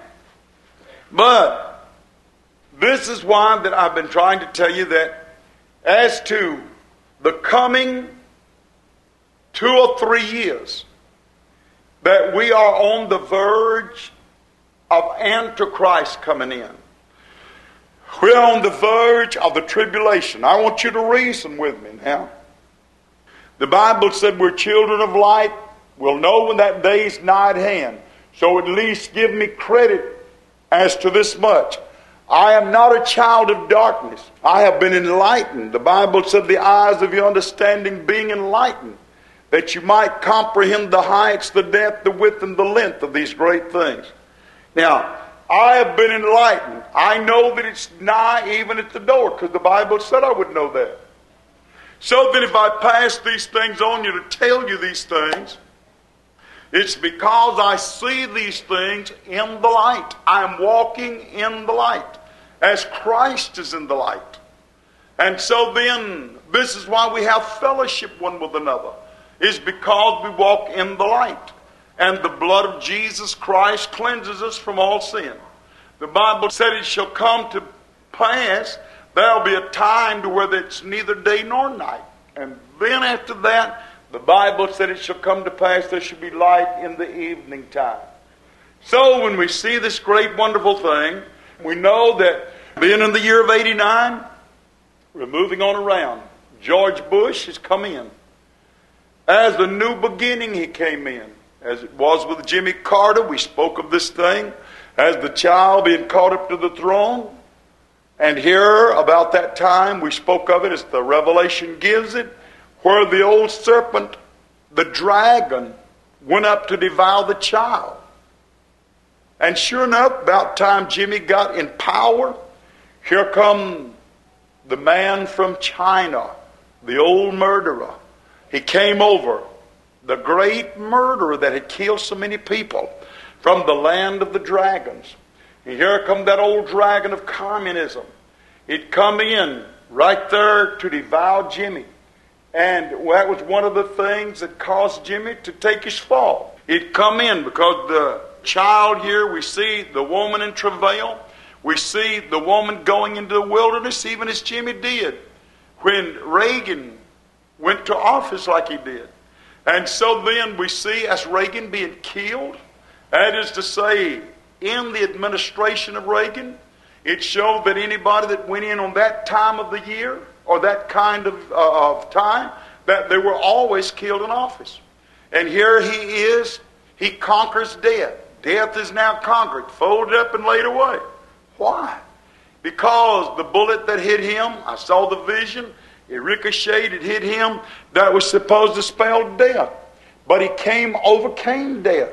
A: but this is why that I've been trying to tell you that as to the coming two or three years, that we are on the verge of Antichrist coming in. We're on the verge of the tribulation. I want you to reason with me now. The Bible said we're children of light. We'll know when that day is nigh at hand. So at least give me credit as to this much, I am not a child of darkness. I have been enlightened. The Bible said the eyes of your understanding being enlightened, that you might comprehend the heights, the depth, the width, and the length of these great things. Now, I have been enlightened. I know that it's nigh even at the door, because the Bible said I would know that. So that if I pass these things on you to tell you these things, it's because I see these things in the light. I'm walking in the light, as Christ is in the light. And so then, this is why we have fellowship one with another, is because we walk in the light. And the blood of Jesus Christ cleanses us from all sin. The Bible said it shall come to pass, there'll be a time to where it's neither day nor night. And then after that, the Bible said it shall come to pass, there shall be light in the evening time. So when we see this great wonderful thing, we know that being in the year of eighty-nine, we're moving on around. George Bush has come in. As the new beginning, he came in. As it was with Jimmy Carter, we spoke of this thing as the child being caught up to the throne. And here, about that time, we spoke of it as the Revelation gives it, where the old serpent, the dragon, went up to devour the child. And sure enough, about time Jimmy got in power, here come the man from China, the old murderer. He came over, the great murderer that had killed so many people, from the land of the dragons. And here come that old dragon of communism. He'd come in right there to devour Jimmy. And that was one of the things that caused Jimmy to take his fall. He'd come in because the child here, we see the woman in travail. We see the woman going into the wilderness, even as Jimmy did when Reagan went to office like he did. And so then we see as Reagan being killed, that is to say, in the administration of Reagan, it showed that anybody that went in on that time of the year, or that kind of, uh, of time, that they were always killed in office. And here he is, he conquers death. Death is now conquered, folded up and laid away. Why? Because the bullet that hit him, I saw the vision, it ricocheted, it hit him, that was supposed to spell death. But he came, overcame death.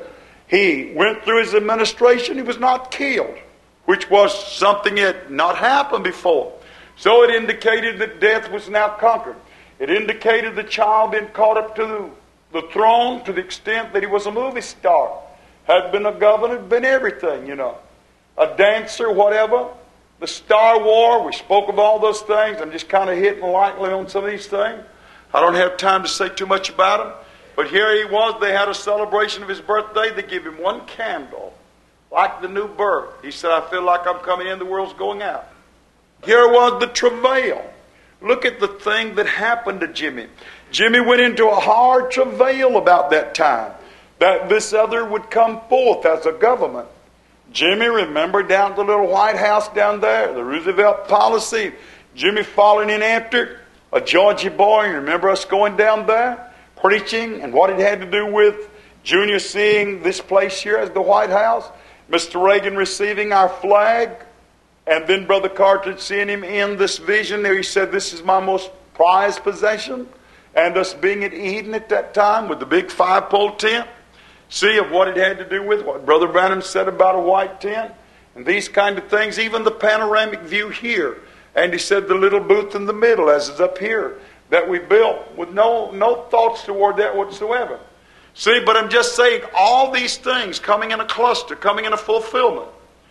A: He went through his administration, he was not killed, which was something that had not happened before. So it indicated that death was now conquered. It indicated the child being caught up to the throne to the extent that he was a movie star. Had been a governor, been everything, you know. A dancer, whatever. The Star War, we spoke of all those things. I'm just kind of hitting lightly on some of these things. I don't have time to say too much about them. But here he was, they had a celebration of his birthday. They give him one candle, like the new birth. He said, I feel like I'm coming in, the world's going out. Here was the travail. Look at the thing that happened to Jimmy. Jimmy went into a hard travail about that time, that this other would come forth as a government. Jimmy, remember down at the little White House down there, the Roosevelt policy, Jimmy falling in after a Georgia boy. Remember us going down there, preaching, and what it had to do with Junior seeing this place here as the White House, Mister Reagan receiving our flag, and then Brother Carter seeing him in this vision there. He said, this is my most prized possession. And us being at Eden at that time with the big five-pole tent. See of what it had to do with what Brother Branham said about a white tent. And these kind of things. Even the panoramic view here. And he said the little booth in the middle as is up here that we built with no, no thoughts toward that whatsoever. See, but I'm just saying all these things coming in a cluster, coming in a fulfillment.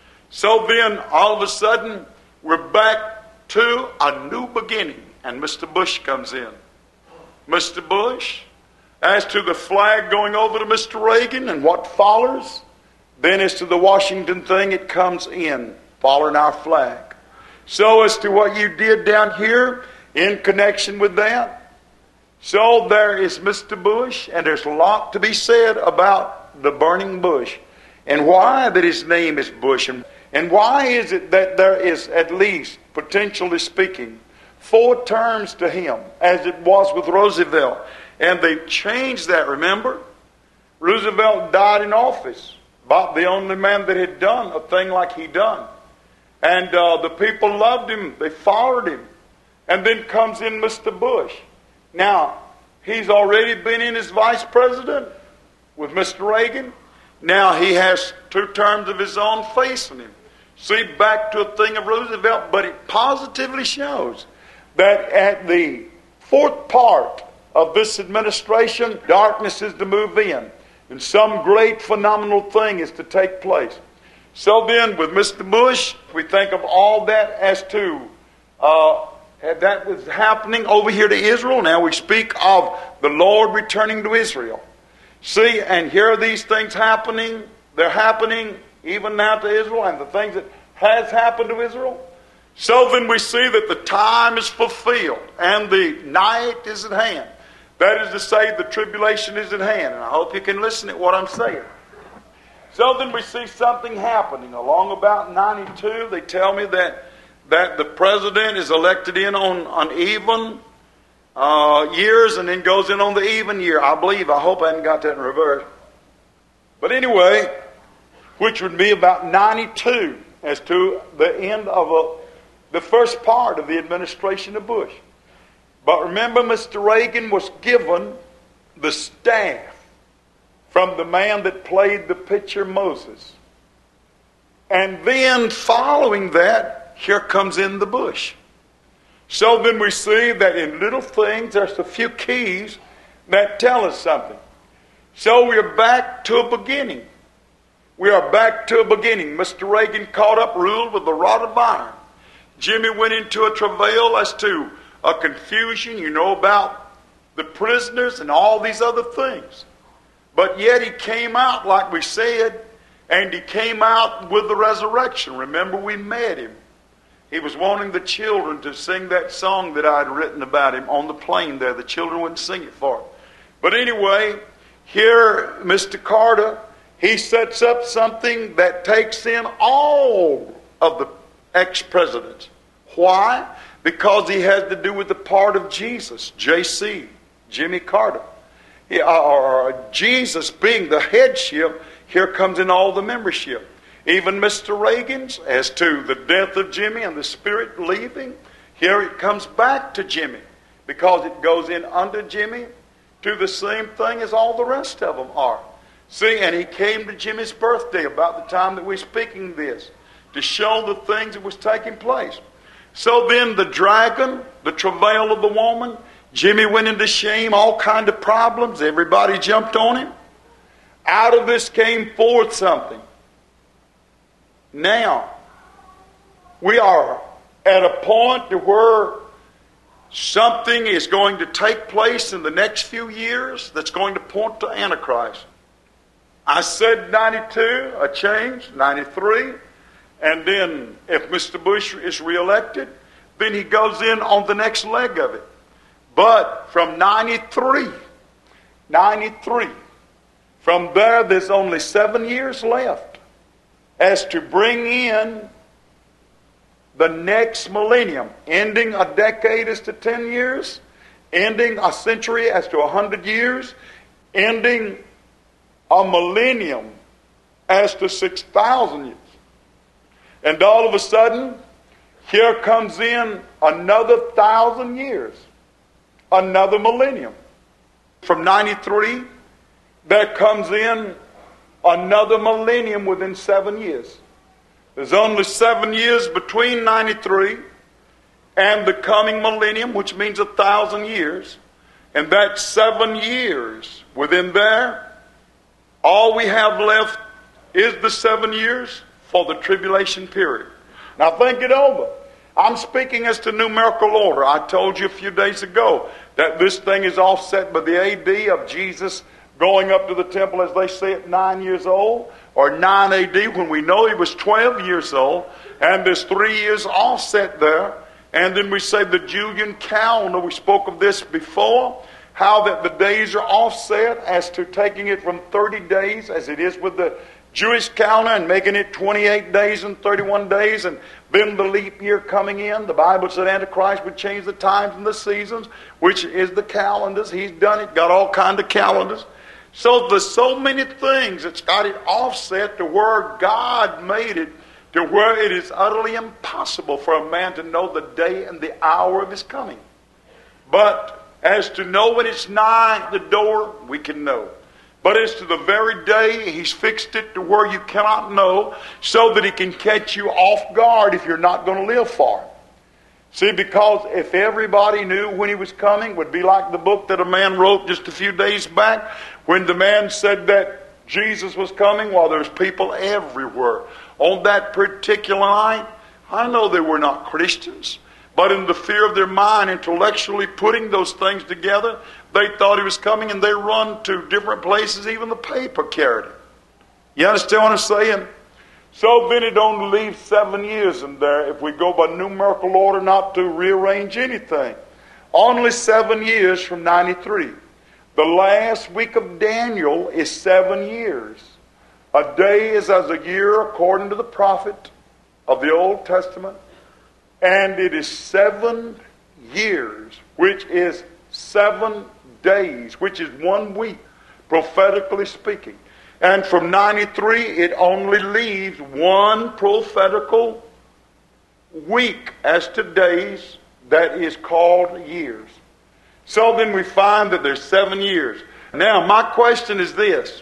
A: So then, all of a sudden, we're back to a new beginning. And Mister Bush comes in. Mister Bush, as to the flag going over to Mister Reagan and what follows, then as to the Washington thing, it comes in, following our flag. So as to what you did down here, in connection with that, so there is Mister Bush, and there's a lot to be said about the burning bush. And why that his name is Bush. And, and why is it that there is, at least, potentially speaking, four terms to him, as it was with Roosevelt. And they changed that, remember? Roosevelt died in office. about the only man that had done a thing like he done. And uh, the people loved him. They followed him. And then comes in Mister Bush. Now, he's already been in as vice president with Mister Reagan. Now he has two terms of his own facing him. See, back to a thing of Roosevelt, but it positively shows that at the fourth part of this administration, darkness is to move in, and some great phenomenal thing is to take place. So then, with Mister Bush, we think of all that as to uh, that was happening over here to Israel. Now we speak of the Lord returning to Israel. See, and here are these things happening. They're happening even now to Israel, and the things that has happened to Israel. So then we see that the time is fulfilled, and the night is at hand. That is to say, the tribulation is at hand. And I hope you can listen to what I'm saying. So then we see something happening. Along about ninety-two, they tell me that, that the president is elected in on, on even uh, years and then goes in on the even year. I believe, I hope I haven't got that in reverse. But anyway, which would be about ninety-two as to the end of a, the first part of the administration of Bush. But remember, Mister Reagan was given the staff from the man that played the pitcher Moses. And then following that, here comes in the Bush. So then we see that in little things, there's a few keys that tell us something. So we are back to a beginning. We are back to a beginning. Mister Reagan caught up, ruled with a rod of iron. Jimmy went into a travail as to a confusion, you know, about the prisoners and all these other things. But yet he came out, like we said, and he came out with the resurrection. Remember, we met him. He was wanting the children to sing that song that I had written about him on the plane there. The children wouldn't sing it for him. But anyway, here, Mister Carter, he sets up something that takes in all of the ex-presidents. Why? Because he has to do with the part of Jesus, J C, Jimmy Carter. He, or Jesus being the headship, here comes in all the membership. Even Mister Reagan's, as to the death of Jimmy and the Spirit leaving, here it comes back to Jimmy, because it goes in under Jimmy to the same thing as all the rest of them are. See, and he came to Jimmy's birthday about the time that we're speaking this, to show the things that was taking place. So then the dragon, the travail of the woman, Jimmy went into shame, all kind of problems. Everybody jumped on him. Out of this came forth something. Now, we are at a point to where something is going to take place in the next few years that's going to point to Antichrist. I said ninety-two, a change, ninety-three, and then if Mister Bush is reelected, then he goes in on the next leg of it. But from ninety-three, ninety-three, from there there's only seven years left as to bring in the next millennium, ending a decade as to ten years, ending a century as to a hundred years, ending a millennium as to six thousand years. And all of a sudden, here comes in another thousand years, another millennium. From ninety-three, there comes in another millennium within seven years. There's only seven years between ninety-three and the coming millennium, which means a thousand years. And that seven years within there, all we have left is the seven years for the tribulation period. Now think it over. I'm speaking as to numerical order. I told you a few days ago that this thing is offset by the A D of Jesus going up to the temple, as they say, at nine years old, or nine A D when we know he was twelve years old, and there's three years offset there. And then we say the Julian calendar, we spoke of this before, how that the days are offset as to taking it from thirty days, as it is with the Jewish calendar, and making it twenty-eight days and thirty-one days, and then the leap year coming in. The Bible said Antichrist would change the times and the seasons, which is the calendars. He's done it, got all kinds of calendars. So there's so many things that's got it offset to where God made it to where it is utterly impossible for a man to know the day and the hour of his coming. But as to know when it's nigh the door, we can know. But as to the very day, he's fixed it to where you cannot know, so that he can catch you off guard if you're not going to live for it. See, because if everybody knew when he was coming, it would be like the book that a man wrote just a few days back, when the man said that Jesus was coming, while there's people everywhere. On that particular night, I know they were not Christians, but in the fear of their mind, intellectually putting those things together, they thought he was coming, and they run to different places. Even the paper carried it. You understand what I'm saying? So then it only leaves seven years in there, if we go by numerical order, not to rearrange anything. Only seven years from ninety-three. The last week of Daniel is seven years. A day is as a year according to the prophet of the Old Testament. And it is seven years, which is seven days, which is one week, prophetically speaking. And from ninety-three, it only leaves one prophetical week as to days that is called years. So then we find that there's seven years. Now, my question is this.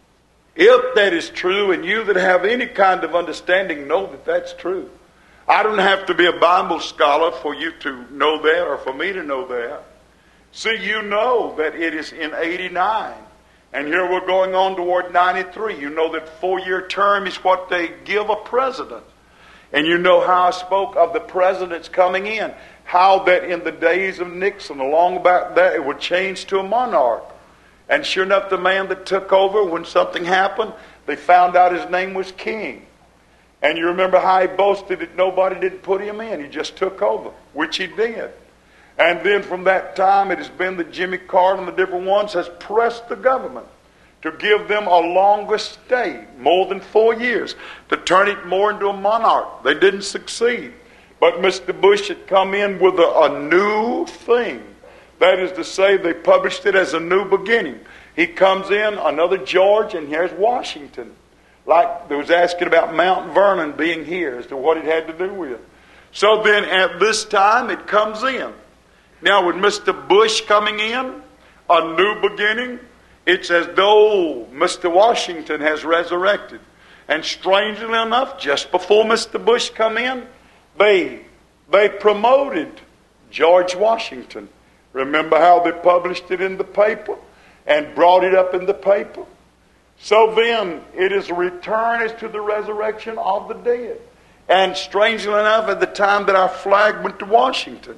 A: If that is true, and you that have any kind of understanding know that that's true. I don't have to be a Bible scholar for you to know that, or for me to know that. See, you know that it is in eighty-nine. And here we're going on toward ninety-three. You know that four-year term is what they give a president. And you know how I spoke of the presidents coming in. How that in the days of Nixon, along about that, it would change to a monarch. And sure enough, the man that took over, when something happened, they found out his name was King. And you remember how he boasted that nobody didn't put him in. He just took over, which he did. And then from that time, it has been that Jimmy Carter and the different ones has pressed the government to give them a longer stay, more than four years, to turn it more into a monarch. They didn't succeed. But Mister Bush had come in with a, a new thing. That is to say, they published it as a new beginning. He comes in, another George, and here's Washington. Like they was asking about Mount Vernon being here as to what it had to do with. So then at this time, it comes in. Now with Mister Bush coming in, a new beginning, it's as though Mister Washington has resurrected. And strangely enough, just before Mister Bush come in, they, they promoted George Washington. Remember how they published it in the paper and brought it up in the paper? So then, it is a return as to the resurrection of the dead. And strangely enough, at the time that our flag went to Washington.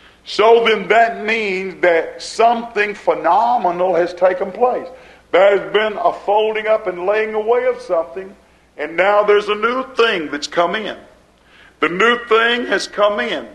A: So then that means that something phenomenal has taken place. There has been a folding up and laying away of something, and now there's a new thing that's come in. The new thing has come in.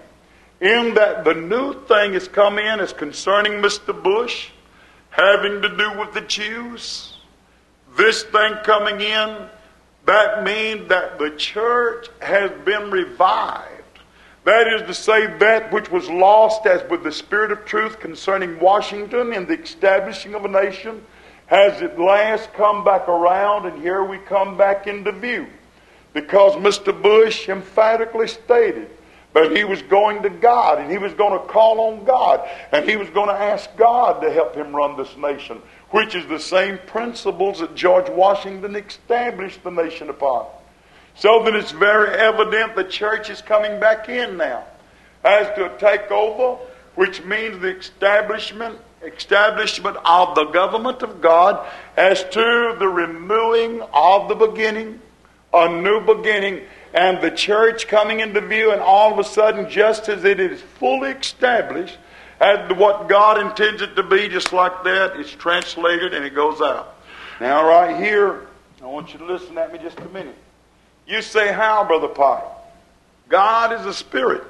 A: In that the new thing has come in is concerning Mister Bush, having to do with the Jews. This thing coming in, that means that the church has been revived. That is to say, that which was lost as with the spirit of truth concerning Washington and the establishing of a nation has at last come back around, and here we come back into view. Because Mister Bush emphatically stated that he was going to God, and he was going to call on God, and he was going to ask God to help him run this nation, which is the same principles that George Washington established the nation upon. So that it's very evident the church is coming back in now as to a takeover, which means the establishment establishment of the government of God, as to the renewing of the beginning, a new beginning, and the church coming into view, and all of a sudden, just as it is fully established as what God intends it to be, just like that, it's translated and it goes out. Now right here, I want you to listen at me just a minute. You say, how, Brother Pike? God is a spirit.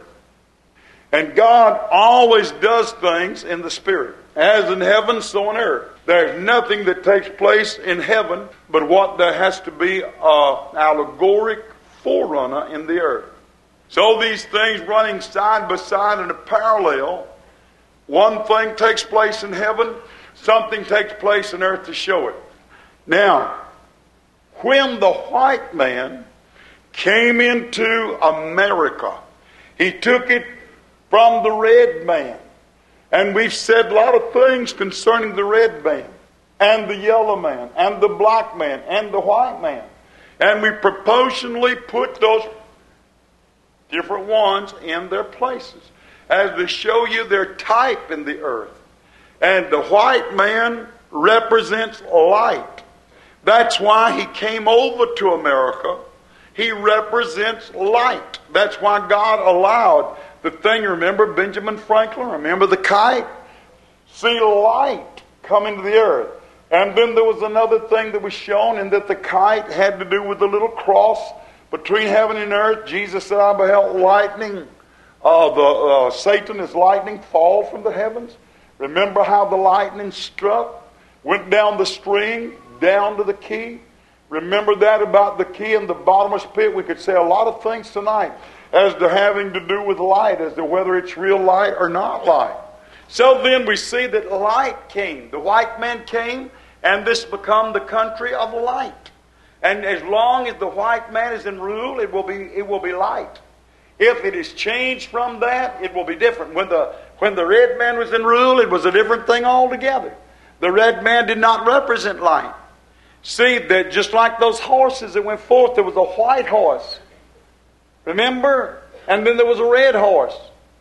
A: And God always does things in the spirit. As in heaven, so on earth. There's nothing that takes place in heaven but what there has to be an allegoric forerunner in the earth. So these things running side by side in a parallel, one thing takes place in heaven, something takes place on earth to show it. Now, when the white man came into America, he took it from the red man. And we've said a lot of things concerning the red man, and the yellow man, and the black man, and the white man. And we proportionally put those different ones in their places, as to show you their type in the earth. And the white man represents light. That's why he came over to America. He represents light. That's why God allowed the thing. Remember Benjamin Franklin? Remember the kite? See light come into the earth. And then there was another thing that was shown, and that the kite had to do with the little cross between heaven and earth. Jesus said, I beheld lightning. Uh, the uh, Satan is lightning fall from the heavens. Remember how the lightning struck, went down the string, down to the key. Remember that about the key in the bottomless pit. We could say a lot of things tonight as to having to do with light, as to whether it's real light or not light. So then we see that light came. The white man came, and this become the country of light. And as long as the white man is in rule, it will be it will be light. If it is changed from that, it will be different. When the when the red man was in rule, it was a different thing altogether. The red man did not represent light. See, that just like those horses that went forth, there was a white horse. Remember? And then there was a red horse.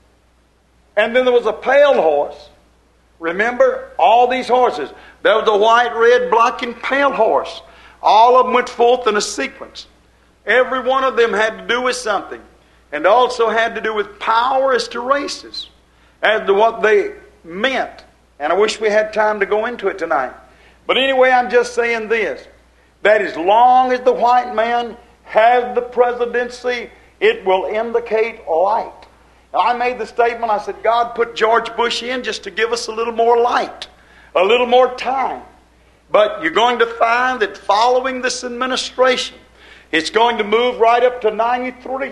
A: And then there was a pale horse. Remember? All these horses. There was a white, red, black, and pale horse. All of them went forth in a sequence. Every one of them had to do with something. And also had to do with power as to races. As to what they meant. And I wish we had time to go into it tonight. But anyway, I'm just saying this. That as long as the white man has the presidency, it will indicate light. Now, I made the statement, I said, God put George Bush in just to give us a little more light. A little more time. But you're going to find that following this administration, it's going to move right up to ninety-three.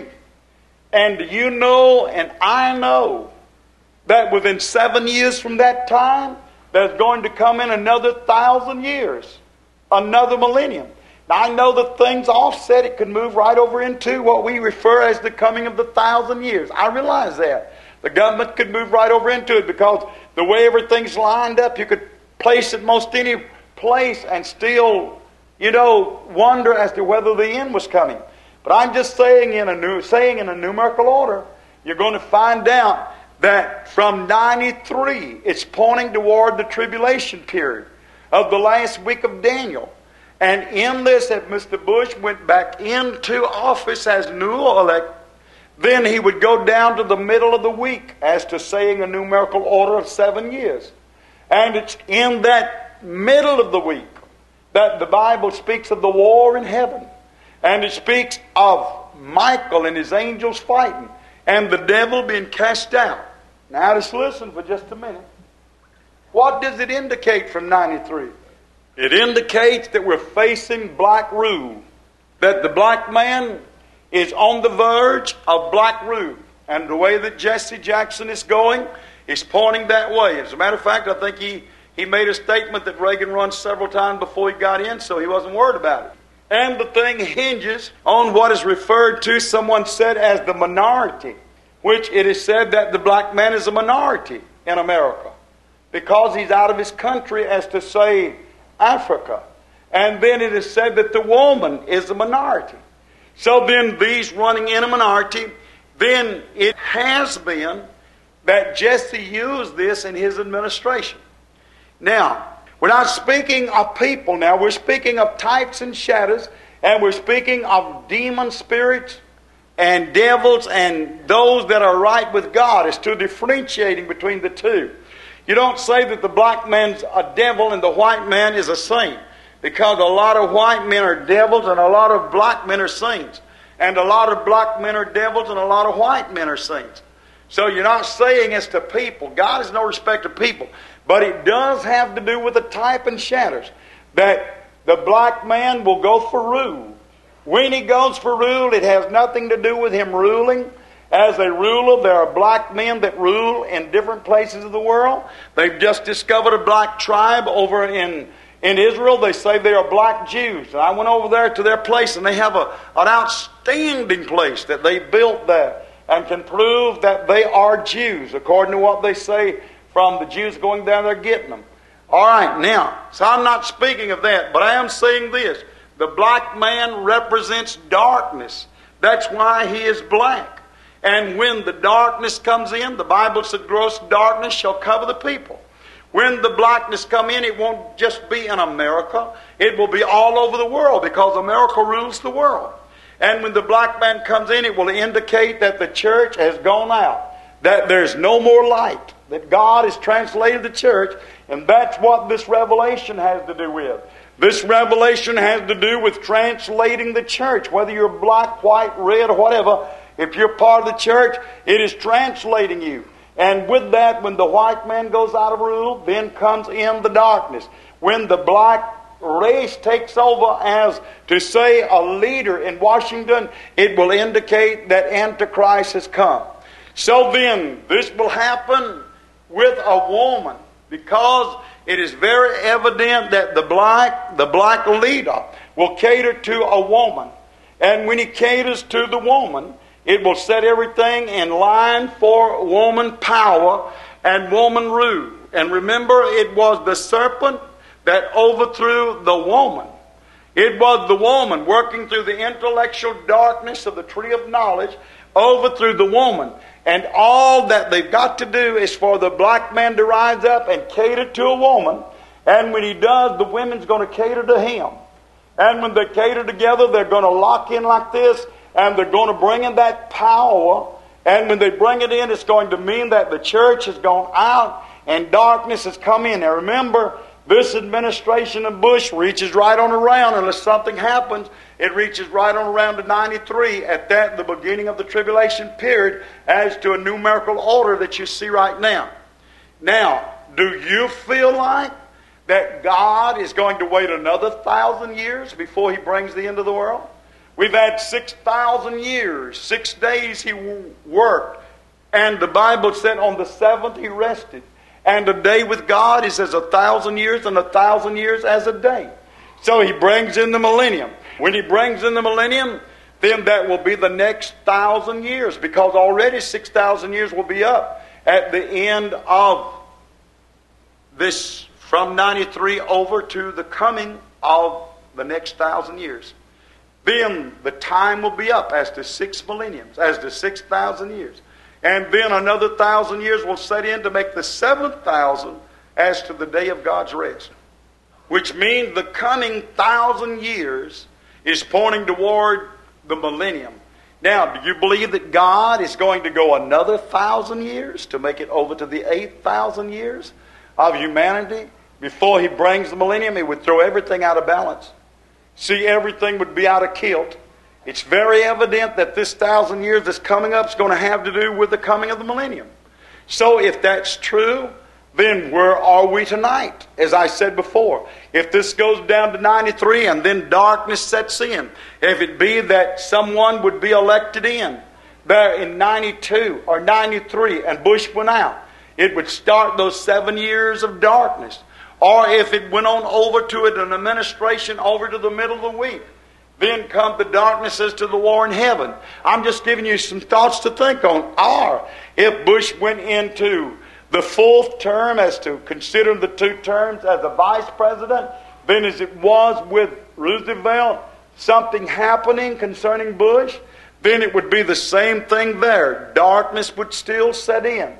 A: And you know, and I know, that within seven years from that time, there's going to come in another thousand years. Another millennium. Now, I know that things offset. It could move right over into what we refer as the coming of the thousand years. I realize that. The government could move right over into it because the way everything's lined up, you could place it most any place and still, you know, wonder as to whether the end was coming. But I'm just saying in a new, saying in a numerical order, you're going to find out that from ninety-three, it's pointing toward the tribulation period of the last week of Daniel. And in this, if Mister Bush went back into office as new elect, then he would go down to the middle of the week as to saying a numerical order of seven years. And it's in that middle of the week that the Bible speaks of the war in heaven. And it speaks of Michael and his angels fighting and the devil being cast out. Now just listen for just a minute. What does it indicate from ninety-three? It indicates that we're facing black rule. That the black man is on the verge of black rule. And the way that Jesse Jackson is going is pointing that way. As a matter of fact, I think he, he made a statement that Reagan run several times before he got in, so he wasn't worried about it. And the thing hinges on what is referred to, someone said, as the minority. Which it is said that the black man is a minority in America. Because he's out of his country, as to say, Africa. And then it is said that the woman is a minority. So then these running in a minority, then it has been that Jesse used this in his administration. Now, we're not speaking of people now. We're speaking of types and shadows. And we're speaking of demon spirits and devils and those that are right with God. It's to differentiating between the two. You don't say that the black man's a devil and the white man is a saint. Because a lot of white men are devils and a lot of black men are saints. And a lot of black men are devils and a lot of white men are saints. So you're not saying it's to people. God is no respecter of people. But it does have to do with the type and shadows. That the black man will go for rule. When he goes for rule, it has nothing to do with him ruling. As a ruler, there are black men that rule in different places of the world. They've just discovered a black tribe over in, in Israel. They say they are black Jews. And I went over there to their place, and they have a, an outstanding place that they built there and can prove that they are Jews, according to what they say from the Jews going down there getting them. All right, now, so I'm not speaking of that, but I am saying this. The black man represents darkness. That's why he is black. And when the darkness comes in, the Bible said gross darkness shall cover the people. When the blackness come in, it won't just be in America. It will be all over the world because America rules the world. And when the black man comes in, it will indicate that the church has gone out, that there's no more light, that God has translated the church, and that's what this revelation has to do with. This revelation has to do with translating the church, whether you're black, white, red, or whatever. If you're part of the church, it is translating you. And with that, when the white man goes out of rule, then comes in the darkness. When the black race takes over as, to say, a leader in Washington, it will indicate that Antichrist has come. So then, this will happen with a woman, because it is very evident that the black, the black leader will cater to a woman. And when he caters to the woman, it will set everything in line for woman power and woman rule. And remember, it was the serpent that overthrew the woman. It was the woman working through the intellectual darkness of the tree of knowledge, overthrew the woman. And all that they've got to do is for the black man to rise up and cater to a woman. And when he does, the women's going to cater to him. And when they cater together, they're going to lock in like this, and they're going to bring in that power. And when they bring it in, it's going to mean that the church has gone out and darkness has come in. Now remember, this administration of Bush reaches right on around, unless something happens, it reaches right on around to ninety-three, at that, the beginning of the tribulation period, as to a numerical order that you see right now. Now, do you feel like that God is going to wait another thousand years before He brings the end of the world? We've had six thousand years, six days He worked, and the Bible said on the seventh He rested. And a day with God is as a thousand years, and a thousand years as a day. So He brings in the millennium. When He brings in the millennium, then that will be the next thousand years, because already six thousand years will be up at the end of this, from ninety-three over to the coming of the next thousand years. Then the time will be up as to six millenniums, as to six thousand years. And then another thousand years will set in to make the seventh thousand as to the day of God's rest. Which means the coming thousand years is pointing toward the millennium. Now, do you believe that God is going to go another thousand years to make it over to the eight thousand years of humanity? Before He brings the millennium, He would throw everything out of balance. See, everything would be out of kilt. It's very evident that this thousand years that's coming up is going to have to do with the coming of the millennium. So if that's true, then where are we tonight? As I said before, if this goes down to ninety-three and then darkness sets in, if it be that someone would be elected in there in ninety-two or ninety-three and Bush went out, it would start those seven years of darkness. Or if it went on over to an administration over to the middle of the week, then come the darknesses to the war in heaven. I'm just giving you some thoughts to think on. Or if Bush went into the fourth term, as to consider the two terms as a vice president, then as it was with Roosevelt, something happening concerning Bush, then it would be the same thing there. Darkness would still set in.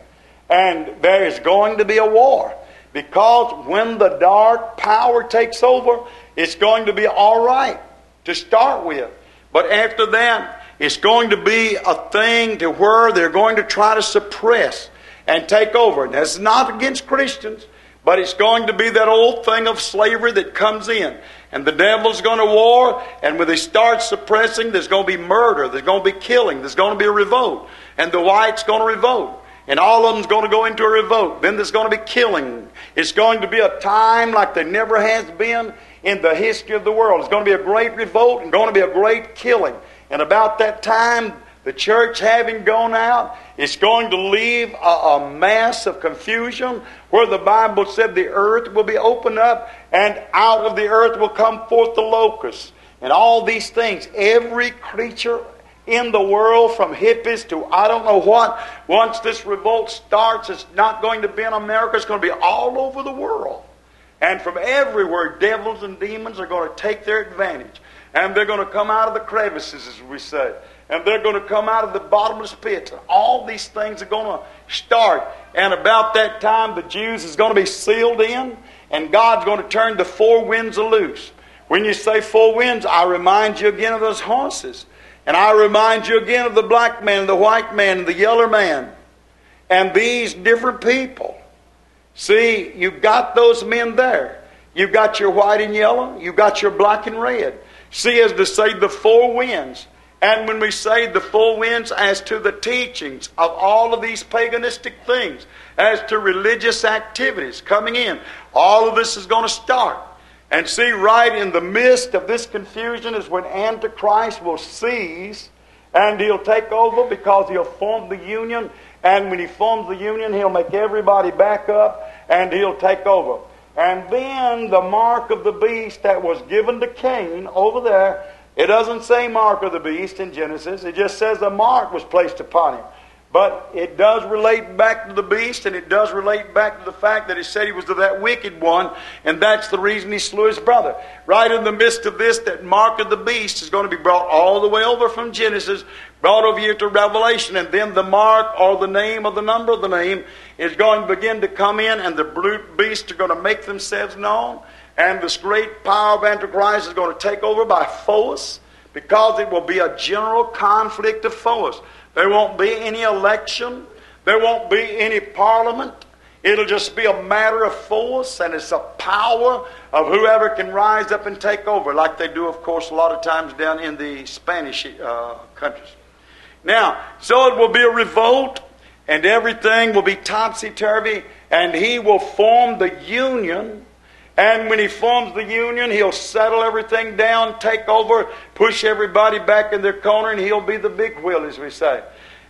A: And there is going to be a war. Because when the dark power takes over, it's going to be all right to start with. But after that, it's going to be a thing to where they're going to try to suppress and take over. And that's not against Christians, but it's going to be that old thing of slavery that comes in. And the devil's going to war, and when they start suppressing, there's going to be murder, there's going to be killing, there's going to be a revolt. And the white's going to revolt. And all of them's going to go into a revolt. Then there's going to be killing. It's going to be a time like there never has been in the history of the world. It's going to be a great revolt and going to be a great killing. And about that time, The church having gone out, it's going to leave a, a mass of confusion where the Bible said the earth will be opened up and out of the earth will come forth the locusts. And all these things, every creature in the world from hippies to I don't know what, once this revolt starts, it's not going to be in America, it's going to be all over the world. And from everywhere, devils and demons are going to take their advantage. And they're going to come out of the crevices, as we say. And they're going to come out of the bottomless pits. And all these things are going to start. And about that time, the Jews is going to be sealed in. And God's going to turn the four winds loose. When you say four winds, I remind you again of those horses. And I remind you again of the black man, the white man, the yellow man. And these different people. See, you've got those men there. You've got your white and yellow. You've got your black and red. See, as to say the four winds. And when we say the four winds as to the teachings of all of these paganistic things, as to religious activities coming in, all of this is going to start. And see, right in the midst of this confusion is when Antichrist will seize and he'll take over because he'll form the union. And when he forms the union, he'll make everybody back up and he'll take over. And then the mark of the beast that was given to Cain over there, it doesn't say mark of the beast in Genesis. It just says a mark was placed upon him. But it does relate back to the beast, and it does relate back to the fact that he said he was of that wicked one, and that's the reason he slew his brother. Right in the midst of this, that mark of the beast is going to be brought all the way over from Genesis, brought over here to Revelation, and then the mark or the name or the number of the name is going to begin to come in, and the brute beasts are going to make themselves known, and this great power of Antichrist is going to take over by force, because it will be a general conflict of force. There won't be any election. There won't be any parliament. It'll just be a matter of force, and it's a power of whoever can rise up and take over, like they do, of course, a lot of times down in the Spanish uh, countries. Now, so it will be a revolt, and everything will be topsy-turvy, and he will form the union. And when he forms the union, he'll settle everything down, take over, push everybody back in their corner, and he'll be the big wheel, as we say.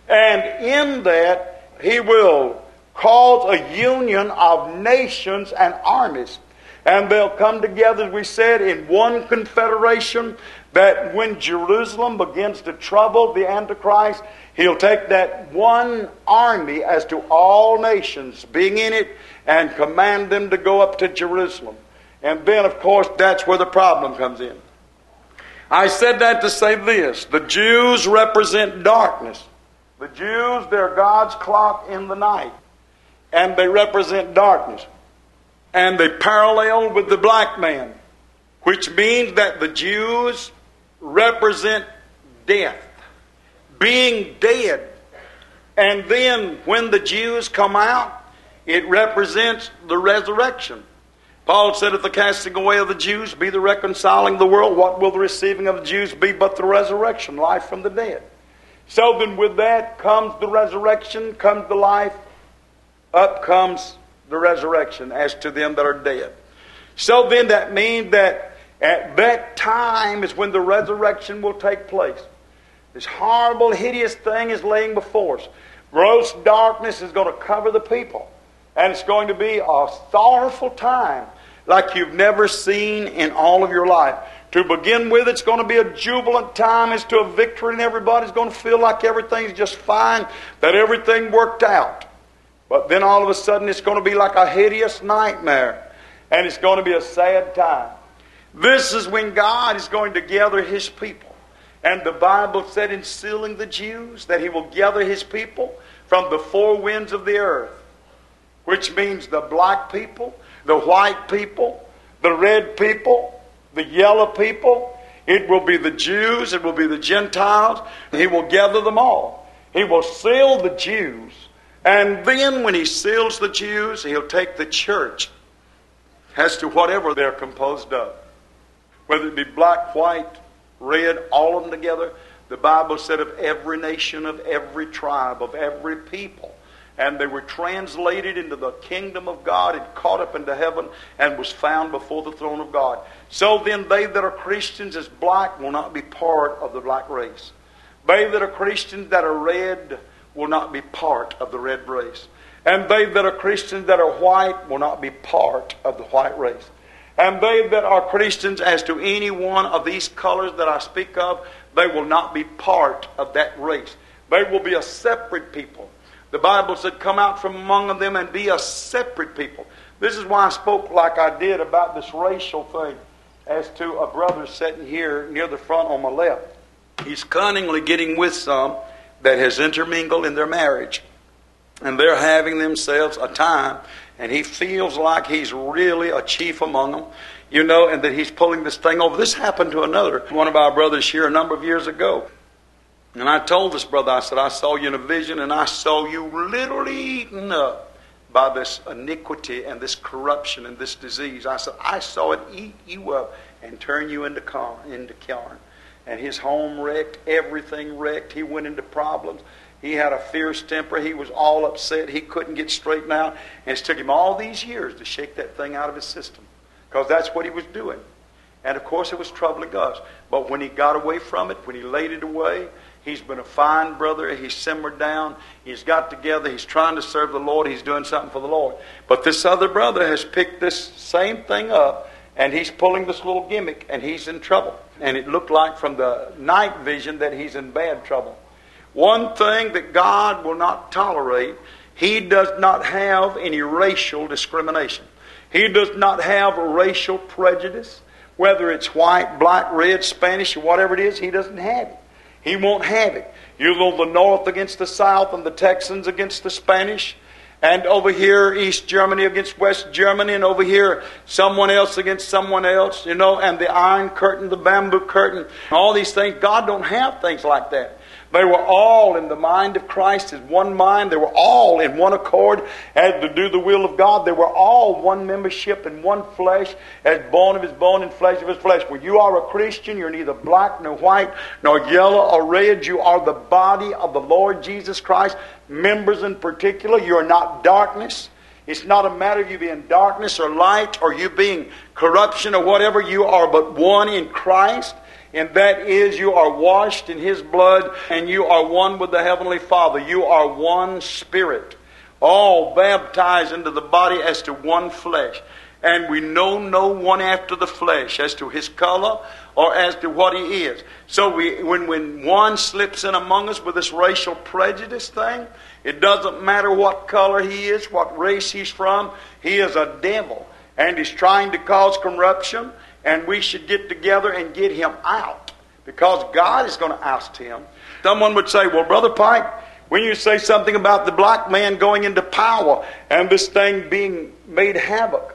A: And in that, he will cause a union of nations and armies. And they'll come together, as we said, in one confederation, that when Jerusalem begins to trouble the Antichrist, he'll take that one army as to all nations being in it and command them to go up to Jerusalem. And then, of course, that's where the problem comes in. I said that to say this. The Jews represent darkness. The Jews, they're God's clock in the night. And they represent darkness. And they parallel with the black man, which means that the Jews represent death, being dead. And then when the Jews come out, it represents the resurrection. Paul said, if the casting away of the Jews be the reconciling of the world, what will the receiving of the Jews be but the resurrection, life from the dead? So then with that comes the resurrection, comes the life, up comes the resurrection as to them that are dead. So then that means that at that time is when the resurrection will take place. This horrible, hideous thing is laying before us. Gross darkness is going to cover the people. And it's going to be a sorrowful time like you've never seen in all of your life. To begin with, it's going to be a jubilant time as to a victory, and everybody's going to feel like everything's just fine, that everything worked out. But then all of a sudden it's going to be like a hideous nightmare, and it's going to be a sad time. This is when God is going to gather His people. And the Bible said in sealing the Jews that He will gather His people from the four winds of the earth, which means the black people, the white people, the red people, the yellow people. It will be the Jews, it will be the Gentiles. He will gather them all. He will seal the Jews. And then when He seals the Jews, He'll take the church as to whatever they're composed of. Whether it be black, white, red, all of them together. The Bible said of every nation, of every tribe, of every people. And they were translated into the kingdom of God and caught up into heaven and was found before the throne of God. So then they that are Christians as black will not be part of the black race. They that are Christians that are red will not be part of the red race. And they that are Christians that are white will not be part of the white race. And they that are Christians as to any one of these colors that I speak of, they will not be part of that race. They will be a separate people. The Bible said, come out from among them and be a separate people. This is why I spoke like I did about this racial thing as to a brother sitting here near the front on my left. He's cunningly getting with some that has intermingled in their marriage. And they're having themselves a time, and he feels like he's really a chief among them, you know, and that he's pulling this thing over. This happened to another, one of our brothers here a number of years ago. And I told this brother, I said, I saw you in a vision, and I saw you literally eaten up by this iniquity and this corruption and this disease. I said, I saw it eat you up and turn you into corn, into corn. And his home wrecked, everything wrecked. He went into problems. He had a fierce temper. He was all upset. He couldn't get straightened out. And it took him all these years to shake that thing out of his system, because that's what he was doing. And of course it was troubling us. But when he got away from it, when he laid it away, he's been a fine brother. He's simmered down. He's got together. He's trying to serve the Lord. He's doing something for the Lord. But this other brother has picked this same thing up, and he's pulling this little gimmick, and he's in trouble. And it looked like from the night vision that he's in bad trouble. One thing that God will not tolerate, He does not have any racial discrimination. He does not have racial prejudice. Whether it's white, black, red, Spanish, or whatever it is, He doesn't have it. He won't have it. You know, the North against the South, and the Texans against the Spanish, and over here East Germany against West Germany, and over here someone else against someone else, you know, and the Iron Curtain, the Bamboo Curtain, all these things. God don't have things like that. They were all in the mind of Christ as one mind. They were all in one accord as to do the will of God. They were all one membership in one flesh, as bone of his bone and flesh of his flesh. When you are a Christian, you're neither black nor white nor yellow or red. You are the body of the Lord Jesus Christ. Members in particular, you are not darkness. It's not a matter of you being darkness or light or you being corruption or whatever. You are but one in Christ. And that is, you are washed in His blood, and you are one with the Heavenly Father. You are one spirit, all baptized into the body as to one flesh. And we know no one after the flesh as to his color or as to what he is. So we, when, when one slips in among us with this racial prejudice thing, it doesn't matter what color he is, what race he's from. He is a devil, and he's trying to cause corruption. And we should get together and get him out, because God is going to oust him. Someone would say, well, Brother Pike, when you say something about the black man going into power and this thing being made havoc,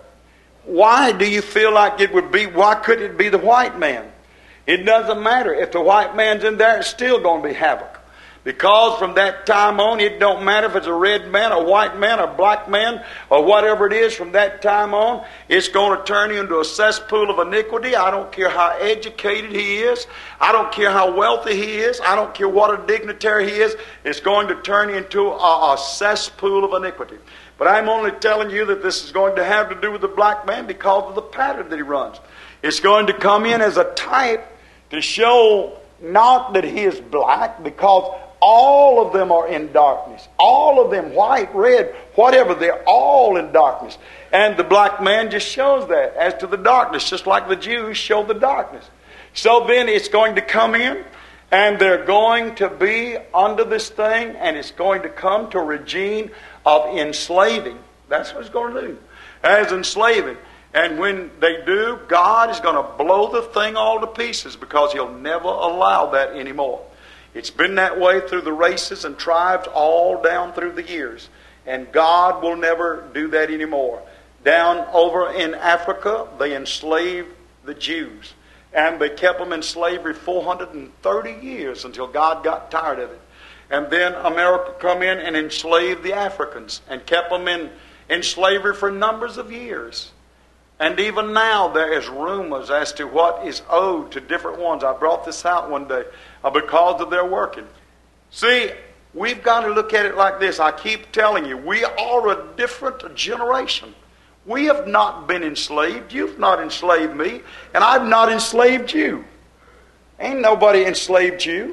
A: why do you feel like it would be, why couldn't it be the white man? It doesn't matter. If the white man's in there, it's still going to be havoc. Because from that time on, it don't matter if it's a red man, a white man, a black man, or whatever it is. From that time on, it's going to turn you into a cesspool of iniquity. I don't care how educated he is. I don't care how wealthy he is. I don't care what a dignitary he is. It's going to turn into a, a cesspool of iniquity. But I'm only telling you that this is going to have to do with the black man because of the pattern that he runs. It's going to come in as a type to show not that he is black, because all of them are in darkness. All of them, white, red, whatever, they're all in darkness. And the black man just shows that as to the darkness, just like the Jews show the darkness. So then it's going to come in, and they're going to be under this thing, and it's going to come to a regime of enslaving. That's what it's going to do, as enslaving. And when they do, God is going to blow the thing all to pieces, because He'll never allow that anymore. It's been that way through the races and tribes all down through the years. And God will never do that anymore. Down over in Africa, they enslaved the Jews. And they kept them in slavery four hundred thirty years until God got tired of it. And then America come in and enslaved the Africans and kept them in, in slavery for numbers of years. And even now there is rumors as to what is owed to different ones. I brought this out one day uh, because of their working. See, we've got to look at it like this. I keep telling you, we are a different generation. We have not been enslaved. You've not enslaved me. And I've not enslaved you. Ain't nobody enslaved you.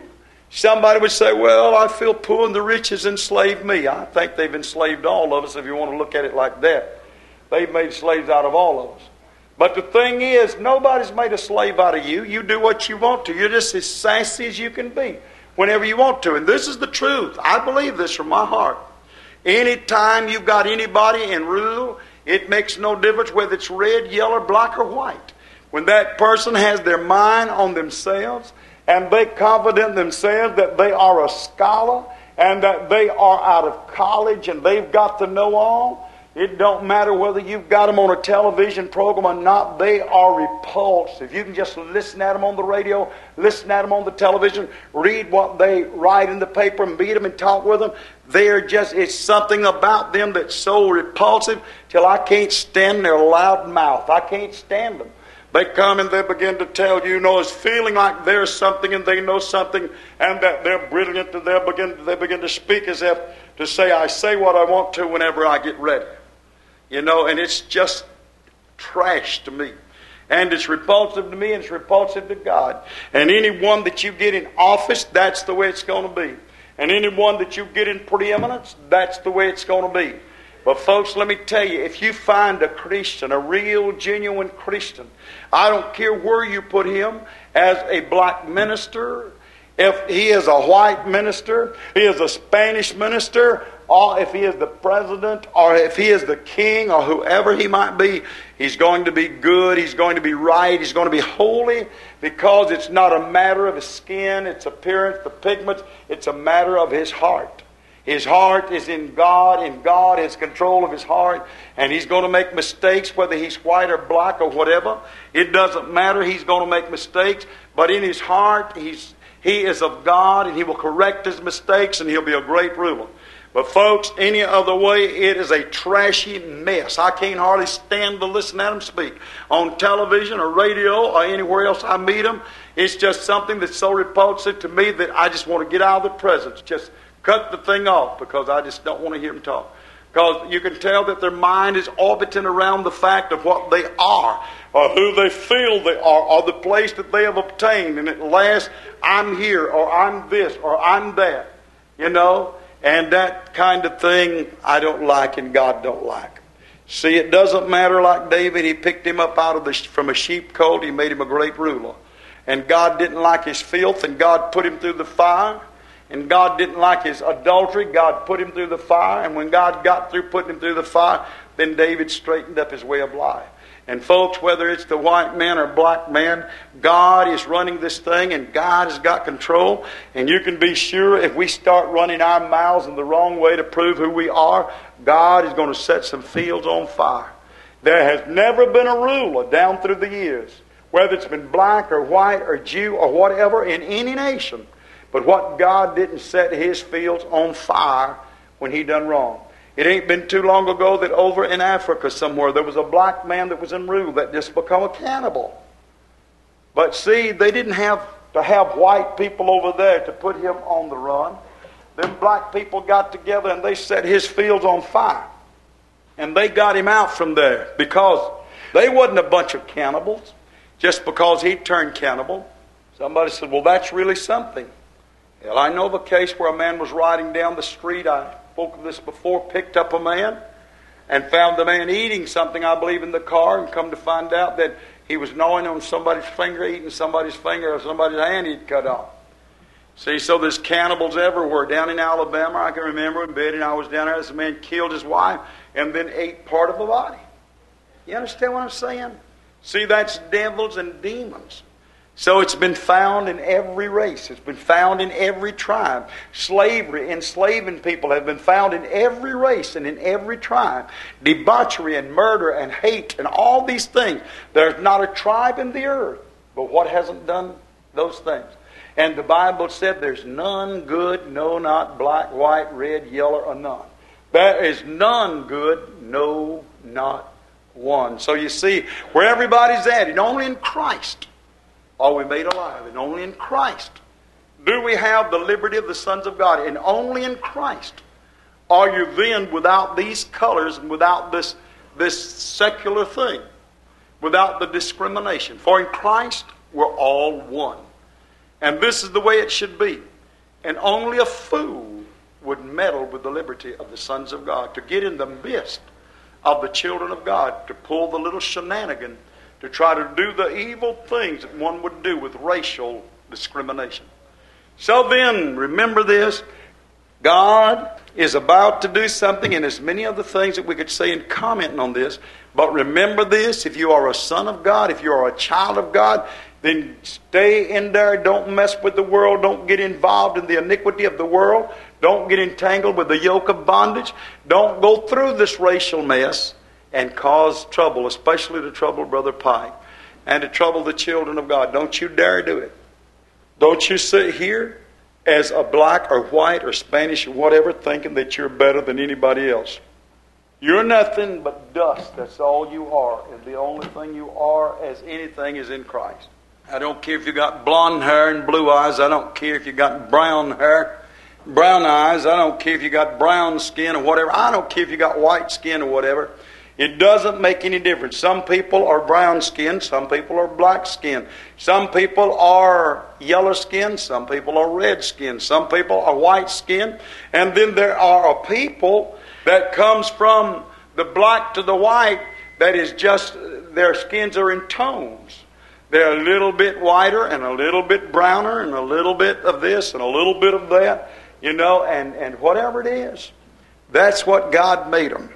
A: Somebody would say, well, I feel poor and the rich has enslaved me. I think they've enslaved all of us if you want to look at it like that. They've made slaves out of all of us. But the thing is, nobody's made a slave out of you. You do what you want to. You're just as sassy as you can be whenever you want to. And this is the truth. I believe this from my heart. Anytime you've got anybody in rule, it makes no difference whether it's red, yellow, black, or white. When that person has their mind on themselves and they confident themselves that they are a scholar and that they are out of college and they've got to know all, it don't matter whether you've got them on a television program or not, they are repulsive. You can just listen at them on the radio, listen at them on the television, read what they write in the paper, meet them and talk with them. They're just, it's something about them that's so repulsive till I can't stand their loud mouth. I can't stand them. They come and they begin to tell you, you know, it's feeling like there's something and they know something and that they're brilliant and they begin, they begin to speak as if to say, I say what I want to whenever I get ready. You know, and it's just trash to me. And it's repulsive to me and it's repulsive to God. And anyone that you get in office, that's the way it's going to be. And anyone that you get in preeminence, that's the way it's going to be. But folks, let me tell you, if you find a Christian, a real, genuine Christian, I don't care where you put him, as a black minister, if he is a white minister, he is a Spanish minister, or if he is the president, or if he is the king, or whoever he might be, he's going to be good, he's going to be right, he's going to be holy, because it's not a matter of his skin, its appearance, the pigments, it's a matter of his heart. His heart is in God, and God has control of his heart, and he's going to make mistakes, whether he's white or black or whatever. It doesn't matter, he's going to make mistakes, but in his heart, he's, he is of God, and he will correct his mistakes, and he'll be a great ruler. But folks, any other way, it is a trashy mess. I can't hardly stand to listen to them speak. On television or radio or anywhere else I meet them, it's just something that's so repulsive to me that I just want to get out of their presence. Just cut the thing off because I just don't want to hear them talk. Because you can tell that their mind is orbiting around the fact of what they are or who they feel they are or the place that they have obtained. And at last, I'm here or I'm this or I'm that. You know? And that kind of thing I don't like and God don't like. See, it doesn't matter like David. He picked him up out of the, from a sheepcote. He made him a great ruler. And God didn't like his filth and God put him through the fire. And God didn't like his adultery. God put him through the fire. And when God got through putting him through the fire, then David straightened up his way of life. And folks, whether it's the white man or black man, God is running this thing and God has got control. And you can be sure if we start running our mouths in the wrong way to prove who we are, God is going to set some fields on fire. There has never been a ruler down through the years, whether it's been black or white or Jew or whatever in any nation, but what God didn't set his fields on fire when he done wrong. It ain't been too long ago that over in Africa somewhere there was a black man that was in rule that just become a cannibal. But see, they didn't have to have white people over there to put him on the run. Them black people got together and they set his fields on fire. And they got him out from there because they wasn't a bunch of cannibals just because he turned cannibal. Somebody said, well, that's really something. Well, I know of a case where a man was riding down the street. I spoke of this before, picked up a man and found the man eating something, I believe, in the car, and come to find out that he was gnawing on somebody's finger, eating somebody's finger or somebody's hand he'd cut off. See, so there's cannibals everywhere. Down in Alabama, I can remember in bed, and I was down there, this man killed his wife and then ate part of the body. You understand what I'm saying? See, that's devils and demons. So it's been found in every race. It's been found in every tribe. Slavery, enslaving people have been found in every race and in every tribe. Debauchery and murder and hate and all these things. There's not a tribe in the earth but what hasn't done those things. And the Bible said there's none good, no, not black, white, red, yellow, or none. There is none good, no, not one. So you see, where everybody's at, and only in Christ are we made alive, and only in Christ do we have the liberty of the sons of God, and only in Christ are you then without these colors and without this, this secular thing, without the discrimination. For in Christ we're all one. And this is the way it should be. And only a fool would meddle with the liberty of the sons of God, to get in the midst of the children of God, to pull the little shenanigan, to try to do the evil things that one would do with racial discrimination. So then, remember this, God is about to do something, and there's many other things that we could say in commenting on this, but remember this, if you are a son of God, if you are a child of God, then stay in there. Don't mess with the world. Don't get involved in the iniquity of the world. Don't get entangled with the yoke of bondage. Don't go through this racial mess and cause trouble, especially to trouble Brother Pike and to trouble the children of God. Don't you dare do it. Don't you sit here as a black or white or Spanish or whatever thinking that you're better than anybody else. You're nothing but dust. That's all you are. And the only thing you are as anything is in Christ. I don't care if you got blonde hair and blue eyes. I don't care if you got brown hair, brown eyes. I don't care if you got brown skin or whatever. I don't care if you got white skin or whatever. It doesn't make any difference. Some people are brown skinned. Some people are black skinned. Some people are yellow skinned. Some people are red skinned. Some people are white skinned. And then there are a people that comes from the black to the white that is just, their skins are in tones. They're a little bit whiter and a little bit browner and a little bit of this and a little bit of that, you know, and, and whatever it is. That's what God made them.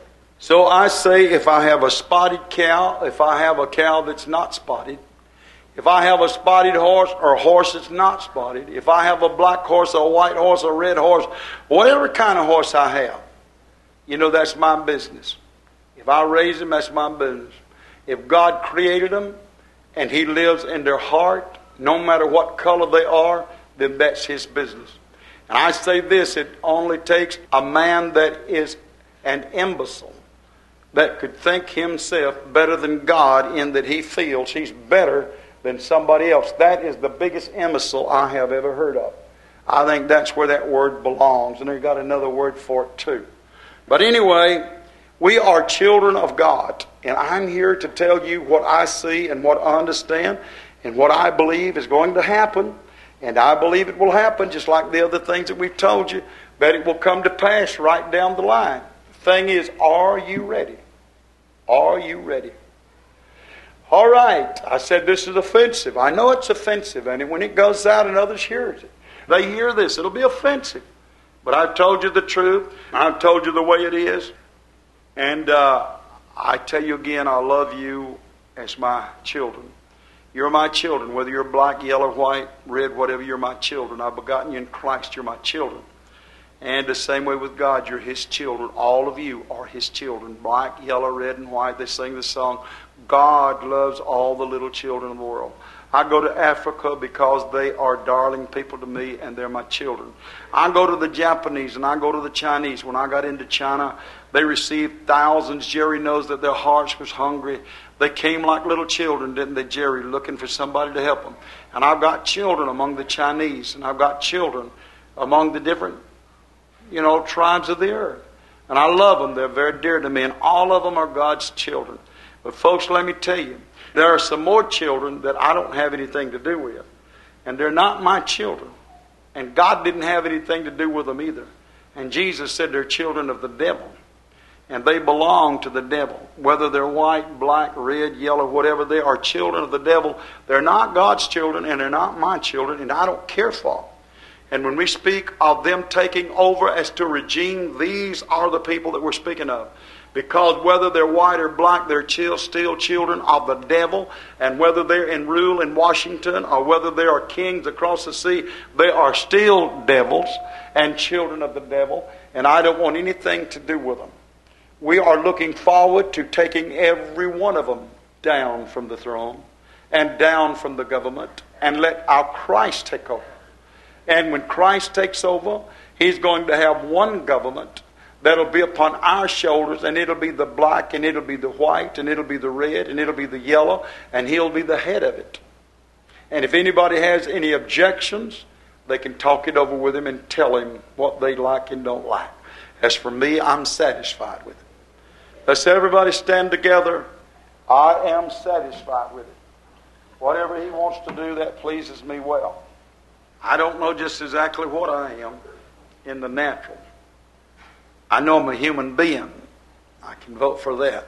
A: So I say, if I have a spotted cow, if I have a cow that's not spotted, if I have a spotted horse or a horse that's not spotted, if I have a black horse, a white horse, a red horse, whatever kind of horse I have, you know, that's my business. If I raise them, that's my business. If God created them, and He lives in their heart, no matter what color they are, then that's His business. And I say this, it only takes a man that is an imbecile that could think himself better than God in that he feels he's better than somebody else. That is the biggest imbecile I have ever heard of. I think that's where that word belongs, and they've got another word for it too. But anyway, we are children of God. And I'm here to tell you what I see and what I understand and what I believe is going to happen. And I believe it will happen, just like the other things that we've told you, that it will come to pass right down the line. The thing is, are you ready? Are you ready? All right, I said this is offensive. I know it's offensive, and when it goes out and others hear it, they hear this, it'll be offensive. But I've told you the truth. I've told you the way it is. And uh, I tell you again, I love you as my children. You're my children, whether you're black, yellow, white, red, whatever, you're my children. I've begotten you in Christ, you're my children. And the same way with God, you're His children. All of you are His children. Black, yellow, red, and white. They sing the song, God loves all the little children of the world. I go to Africa because they are darling people to me and they're my children. I go to the Japanese and I go to the Chinese. When I got into China, they received thousands. Jerry knows that their hearts was hungry. They came like little children, didn't they, Jerry, looking for somebody to help them. And I've got children among the Chinese, and I've got children among the different, you know, tribes of the earth. And I love them. They're very dear to me, and all of them are God's children. But folks, let me tell you, there are some more children that I don't have anything to do with. And they're not my children. And God didn't have anything to do with them either. And Jesus said they're children of the devil. And they belong to the devil. Whether they're white, black, red, yellow, whatever, they are children of the devil. They're not God's children, and they're not my children, and I don't care for them. And when we speak of them taking over as to regime, these are the people that we're speaking of. Because whether they're white or black, they're still children of the devil. And whether they're in rule in Washington or whether they are kings across the sea, they are still devils and children of the devil. And I don't want anything to do with them. We are looking forward to taking every one of them down from the throne and down from the government and let our Christ take over. And when Christ takes over, He's going to have one government that'll be upon our shoulders, and it'll be the black, and it'll be the white, and it'll be the red, and it'll be the yellow, and He'll be the head of it. And if anybody has any objections, they can talk it over with Him and tell Him what they like and don't like. As for me, I'm satisfied with it. Let's everybody stand together. I am satisfied with it. Whatever He wants to do, that pleases me well. I don't know just exactly what I am in the natural. I know I'm a human being. I can vote for that.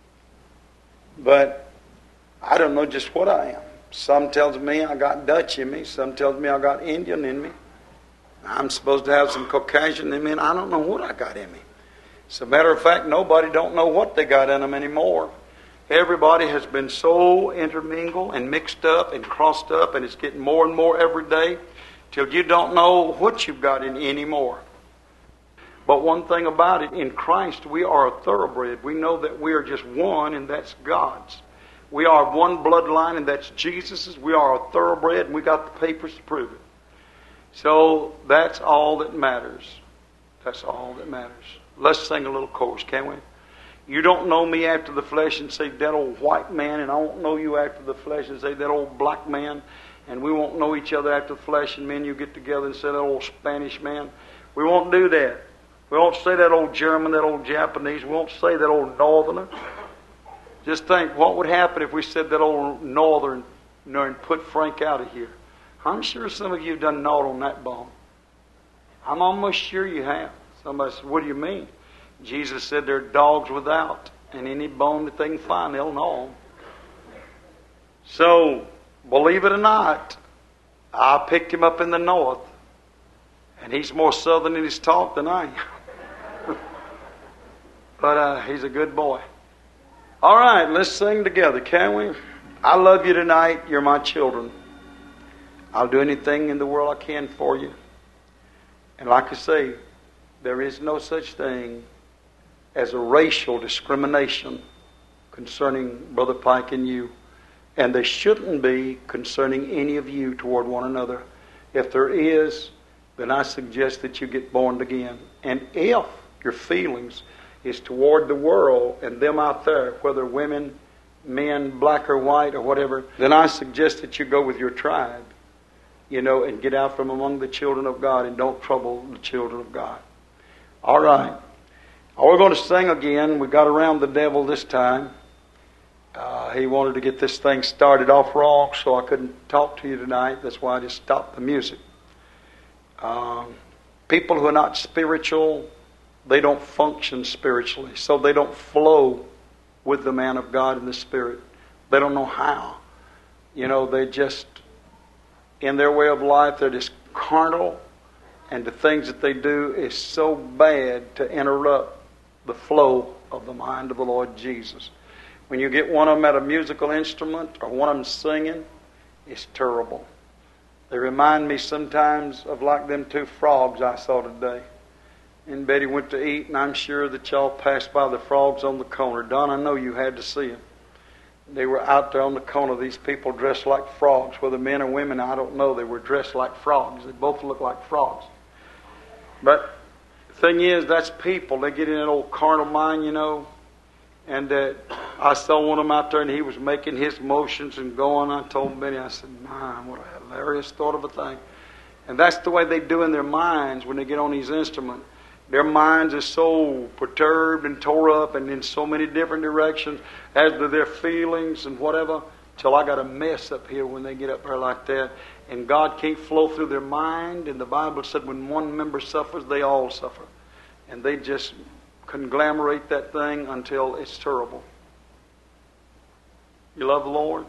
A: But I don't know just what I am. Some tells me I got Dutch in me. Some tells me I got Indian in me. I'm supposed to have some Caucasian in me, and I don't know what I got in me. As a matter of fact, nobody don't know what they got in them anymore. Everybody has been so intermingled and mixed up and crossed up, and it's getting more and more every day till you don't know what you've got in anymore. But one thing about it, in Christ we are a thoroughbred. We know that we are just one, and that's God's. We are one bloodline, and that's Jesus's. We are a thoroughbred, and we got the papers to prove it. So that's all that matters. That's all that matters. Let's sing a little chorus, can we? You don't know me after the flesh and say that old white man, and I won't know you after the flesh and say that old black man, and we won't know each other after the flesh, and men you get together and say that old Spanish man. We won't do that. We won't say that old German, that old Japanese. We won't say that old Northerner. Just think, what would happen if we said that old Northern and put Frank out of here? I'm sure some of you have done gnawed on that bone. I'm almost sure you have. Somebody said, what do you mean? Jesus said they're dogs without, and any bone that they can find, they'll gnaw on. So, believe it or not, I picked him up in the north, and he's more southern in his talk than I am. But uh, he's a good boy. All right, let's sing together, can we? I love you tonight. You're my children. I'll do anything in the world I can for you. And like I say, there is no such thing as a racial discrimination concerning Brother Pike and you. And there shouldn't be concerning any of you toward one another. If there is, then I suggest that you get born again. And if your feelings is toward the world and them out there, whether women, men, black or white or whatever, then I suggest that you go with your tribe, you know, and get out from among the children of God and don't trouble the children of God. All right. Oh, we're going to sing again. We got around the devil this time. Uh, he wanted to get this thing started off wrong, so I couldn't talk to you tonight. That's why I just stopped the music. Um, people who are not spiritual, they don't function spiritually, so they don't flow with the man of God in the Spirit. They don't know how. You know, they just, in their way of life, they're just carnal, and the things that they do is so bad to interrupt the flow of the mind of the Lord Jesus. When you get one of them at a musical instrument or one of them singing, it's terrible. They remind me sometimes of like them two frogs I saw today. And Betty went to eat, and I'm sure that y'all passed by the frogs on the corner. Don, I know you had to see them. They were out there on the corner, these people dressed like frogs. Whether men or women, I don't know. They were dressed like frogs. They both looked like frogs. But the thing is, that's people. They get in that old carnal mind, you know. And uh, I saw one of them out there, and he was making his motions and going. I told Benny, I said, man, what a hilarious thought of a thing. And that's the way they do in their minds when they get on these instruments. Their minds are so perturbed and tore up and in so many different directions as to their feelings and whatever, till I got a mess up here when they get up there like that. And God can't flow through their mind. And the Bible said when one member suffers, they all suffer. And they just conglomerate that thing until it's terrible. You love the Lord?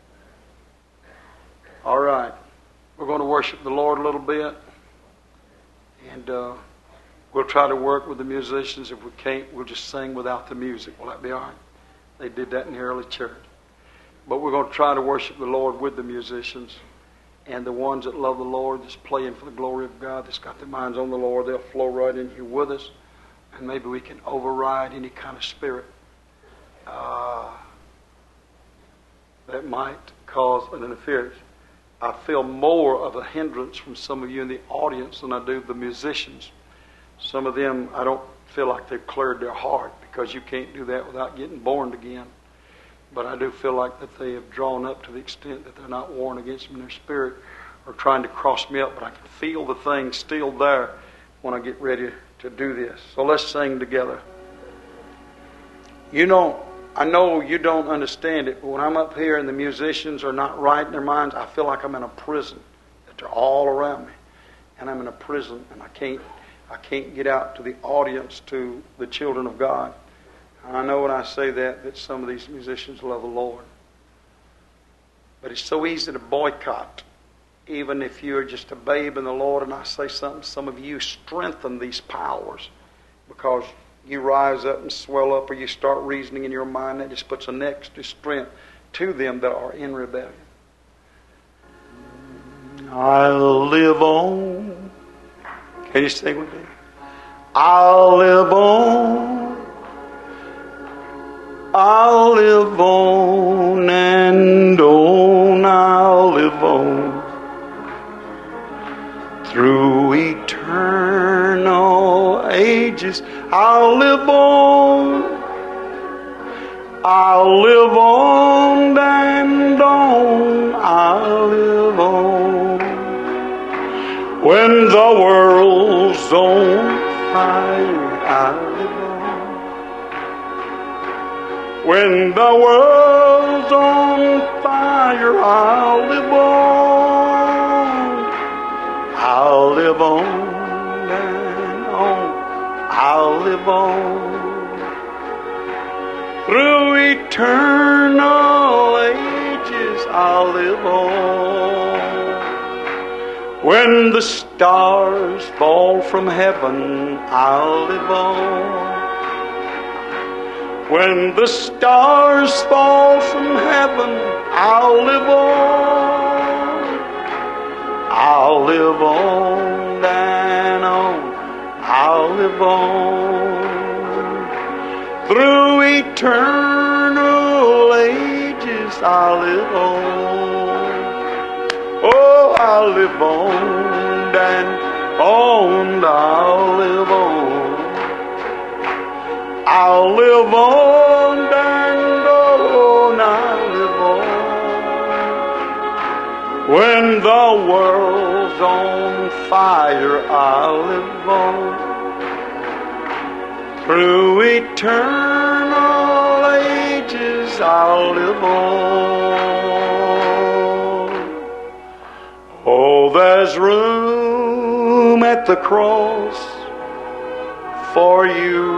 A: All right. We're going to worship the Lord a little bit. And uh, we'll try to work with the musicians. If we can't, we'll just sing without the music. Will that be all right? They did that in the early church. But we're going to try to worship the Lord with the musicians. And the ones that love the Lord, that's playing for the glory of God, that's got their minds on the Lord, they'll flow right in here with us. And maybe we can override any kind of spirit uh, that might cause an interference. I feel more of a hindrance from some of you in the audience than I do the musicians. Some of them, I don't feel like they've cleared their heart, because you can't do that without getting born again. But I do feel like that they have drawn up to the extent that they're not warring against me in their spirit or trying to cross me up. But I can feel the thing still there when I get ready to do this. So let's sing together. You know, I know you don't understand it, but when I'm up here and the musicians are not right in their minds, I feel like I'm in a prison. They're
B: They're all around me. And I'm in a prison, and I can't I can't get out to the audience, to the children of God. I know when I say that, that some of these musicians love the Lord. But it's so easy to boycott, even if you're just a babe in the Lord. And I say something, some of you strengthen these powers because you rise up and swell up, or you start reasoning in your mind. That just puts an extra strength to them that are in rebellion. I'll live on. Can you sing with me? I'll live on. I'll live on and on. I'll live on through eternal ages. I'll live on. I'll live on and on. I'll live on. When the world's on fire, I'll live on. When the world's on fire, I'll live on. I'll live on and on. I'll live on. Through eternal ages, I'll live on. When the stars fall from heaven, I'll live on. When the stars fall from heaven, I'll live on. I'll live on and on. I'll live on. Through eternal ages, I'll live on. Oh, I'll live on and on. I'll live on. I'll live on and on. I'll live on. When the world's on fire, I'll live on. Through eternal ages, I'll live on. Oh, there's room at the cross for you.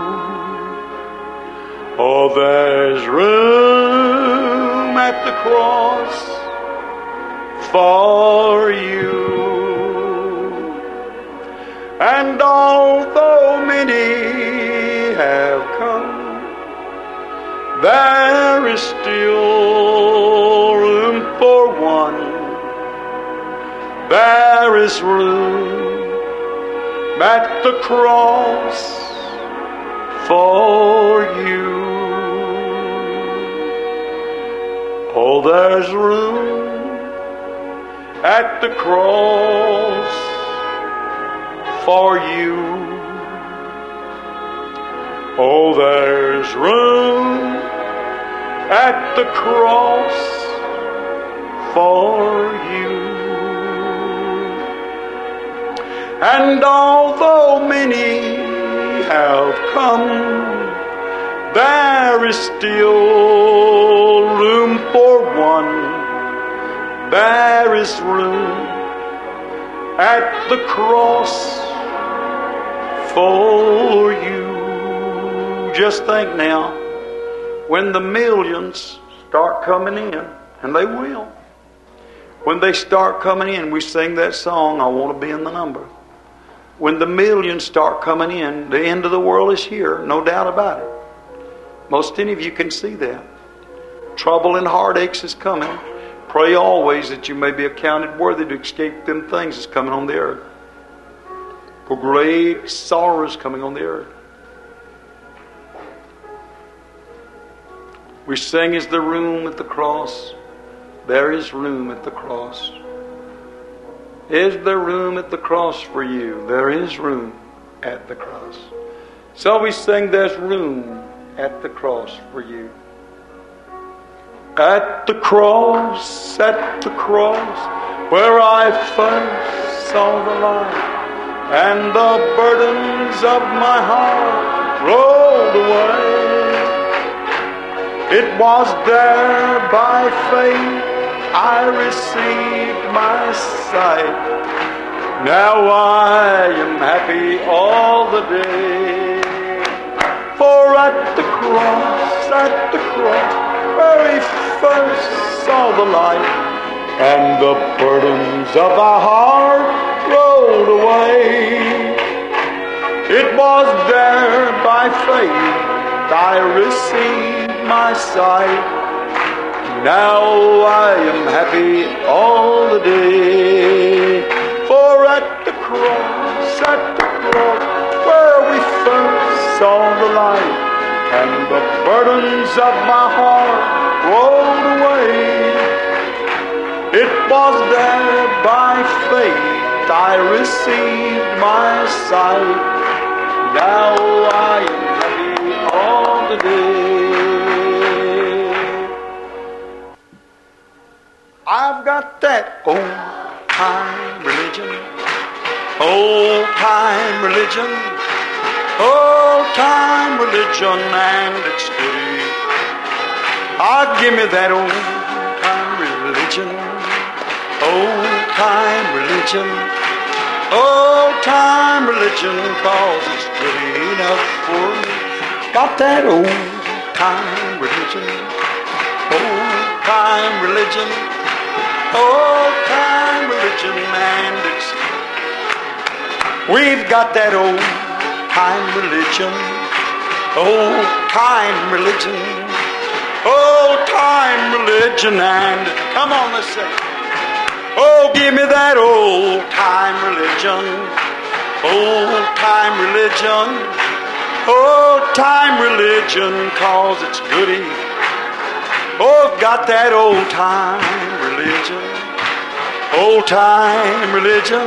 B: Oh, there's room at the cross for you. And although many have come, there is still room for one. There is room at the cross for you. Oh, there's room at the cross for you. Oh, there's room at the cross for you. And although many have come, there is still room for one. There is room at the cross for you. Just think now, when the millions start coming in, and they will, when they start coming in, we sing that song, I Want to Be in the Number. When the millions start coming in, the end of the world is here, no doubt about it. Most any of you can see that. Trouble and heartaches is coming. Pray always that you may be accounted worthy to escape them things that's coming on the earth. For great sorrow is coming on the earth. We sing, is there room at the cross? There is room at the cross. Is there room at the cross for you? There is room at the cross. So we sing, there's room at the cross for you. At the cross, at the cross, where I first saw the light, and the burdens of my heart rolled away. It was there by faith I received my sight. Now I am happy all the day. For at the cross, at the cross, where he first saw the light, and the burdens of my heart rolled away. It was there by faith I received my sight. Now I am happy all the day. For at the cross, at the cross, where we first saw the light, and the burdens of my heart rolled away. It was there by faith I received my sight. Now I am happy all the day. I've got that old-time religion, old-time religion, old-time religion, and it's goody. Ah, give me that old-time religion, old-time religion, old-time religion, 'cause it's good enough for me. Got that old-time religion, old-time religion, old-time religion, and it's... We've got that old-time religion, old-time religion, old-time religion, and... Come on, let's sing. Oh, give me that old-time religion, old-time religion, old-time religion, 'cause it's goody. Oh, got that old-time religion, old-time religion,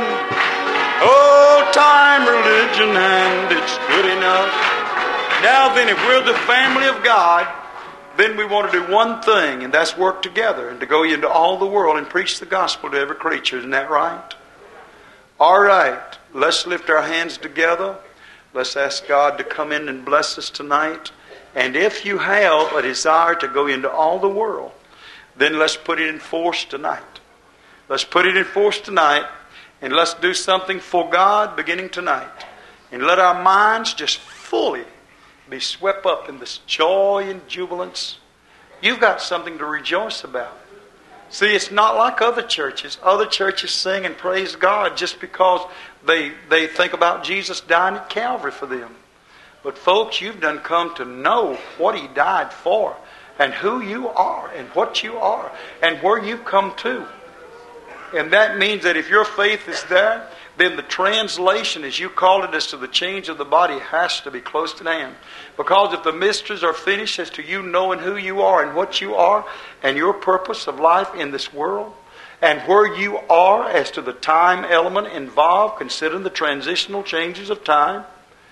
B: old-time religion, and it's good enough. Now then, if we're the family of God, then we want to do one thing, and that's work together and to go into all the world and preach the gospel to every creature. Isn't that right? All right. Let's lift our hands together. Let's ask God to come in and bless us tonight. And if you have a desire to go into all the world, then let's put it in force tonight. Let's put it in force tonight, and let's do something for God beginning tonight. And let our minds just fully be swept up in this joy and jubilance. You've got something to rejoice about. See, it's not like other churches. Other churches sing and praise God just because they, they think about Jesus dying at Calvary for them. But folks, you've done come to know what He died for, and who you are, and what you are, and where you've come to. And that means that if your faith is there, then the translation, as you call it, as to the change of the body, has to be close at hand. Because if the mysteries are finished as to you knowing who you are and what you are, and your purpose of life in this world, and where you are as to the time element involved, considering the transitional changes of time,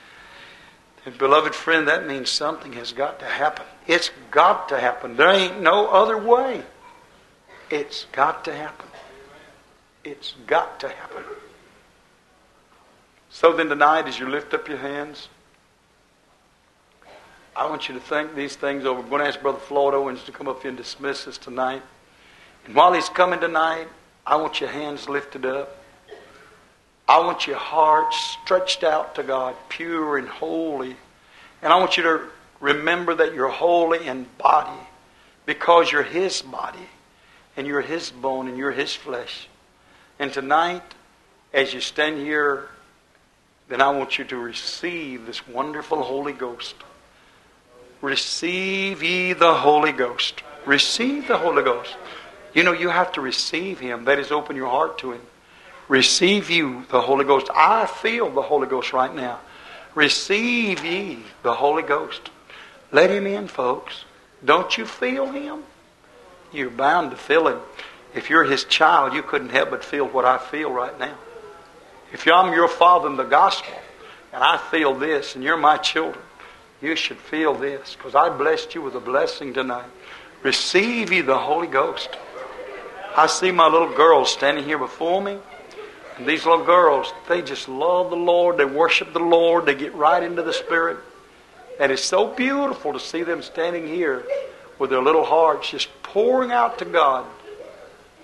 B: and beloved friend, that means something has got to happen. It's got to happen. There ain't no other way. It's got to happen. It's got to happen. So then tonight, as you lift up your hands, I want you to think these things over. I'm going to ask Brother Floyd Owens to come up here and dismiss us tonight. And while he's coming tonight, I want your hands lifted up. I want your heart stretched out to God, pure and holy. And I want you to remember that you're holy in body because you're His body and you're His bone and you're His flesh. And tonight, as you stand here, then I want you to receive this wonderful Holy Ghost. Receive ye the Holy Ghost. Receive the Holy Ghost. You know, you have to receive Him. That is, open your heart to Him. Receive you the Holy Ghost. I feel the Holy Ghost right now. Receive ye the Holy Ghost. Let Him in, folks. Don't you feel Him? You're bound to feel Him. If you're His child, you couldn't help but feel what I feel right now. If I'm your father in the gospel, and I feel this, and you're my children, you should feel this, because I blessed you with a blessing tonight. Receive ye the Holy Ghost. I see my little girls standing here before me. And these little girls, they just love the Lord. They worship the Lord. They get right into the Spirit. And it's so beautiful to see them standing here with their little hearts just pouring out to God.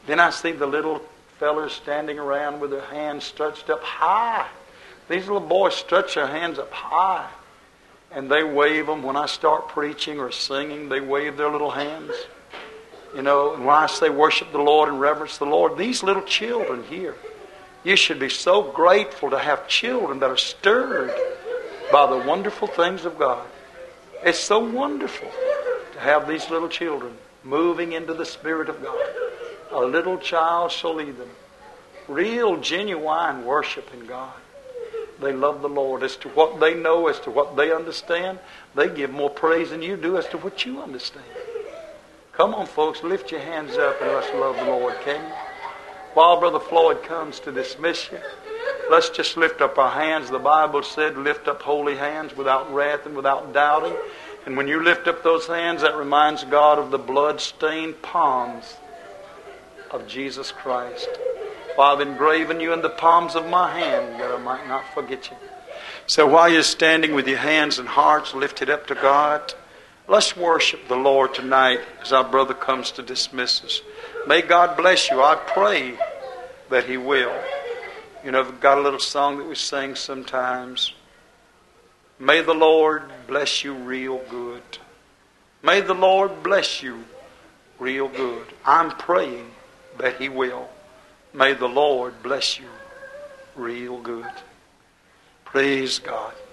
B: Then I see the little fellas standing around with their hands stretched up high. These little boys stretch their hands up high. And they wave them. When I start preaching or singing, they wave their little hands. You know, and when I say worship the Lord and reverence the Lord, these little children here, you should be so grateful to have children that are stirred by the wonderful things of God. It's so wonderful to have these little children moving into the Spirit of God. A little child shall lead them. Real, genuine worship in God. They love the Lord. As to what they know, as to what they understand, they give more praise than you do as to what you understand. Come on, folks, lift your hands up and let's love the Lord, can you? While Brother Floyd comes to dismiss you, let's just lift up our hands. The Bible said, lift up holy hands without wrath and without doubting. And when you lift up those hands, that reminds God of the blood-stained palms of Jesus Christ. For I've engraven you in the palms of my hand, that I might not forget you. So while you're standing with your hands and hearts lifted up to God, let's worship the Lord tonight as our brother comes to dismiss us. May God bless you. I pray that He will. You know, we've got a little song that we sing sometimes. May the Lord bless you real good. May the Lord bless you real good. I'm praying that He will. May the Lord bless you real good. Praise God.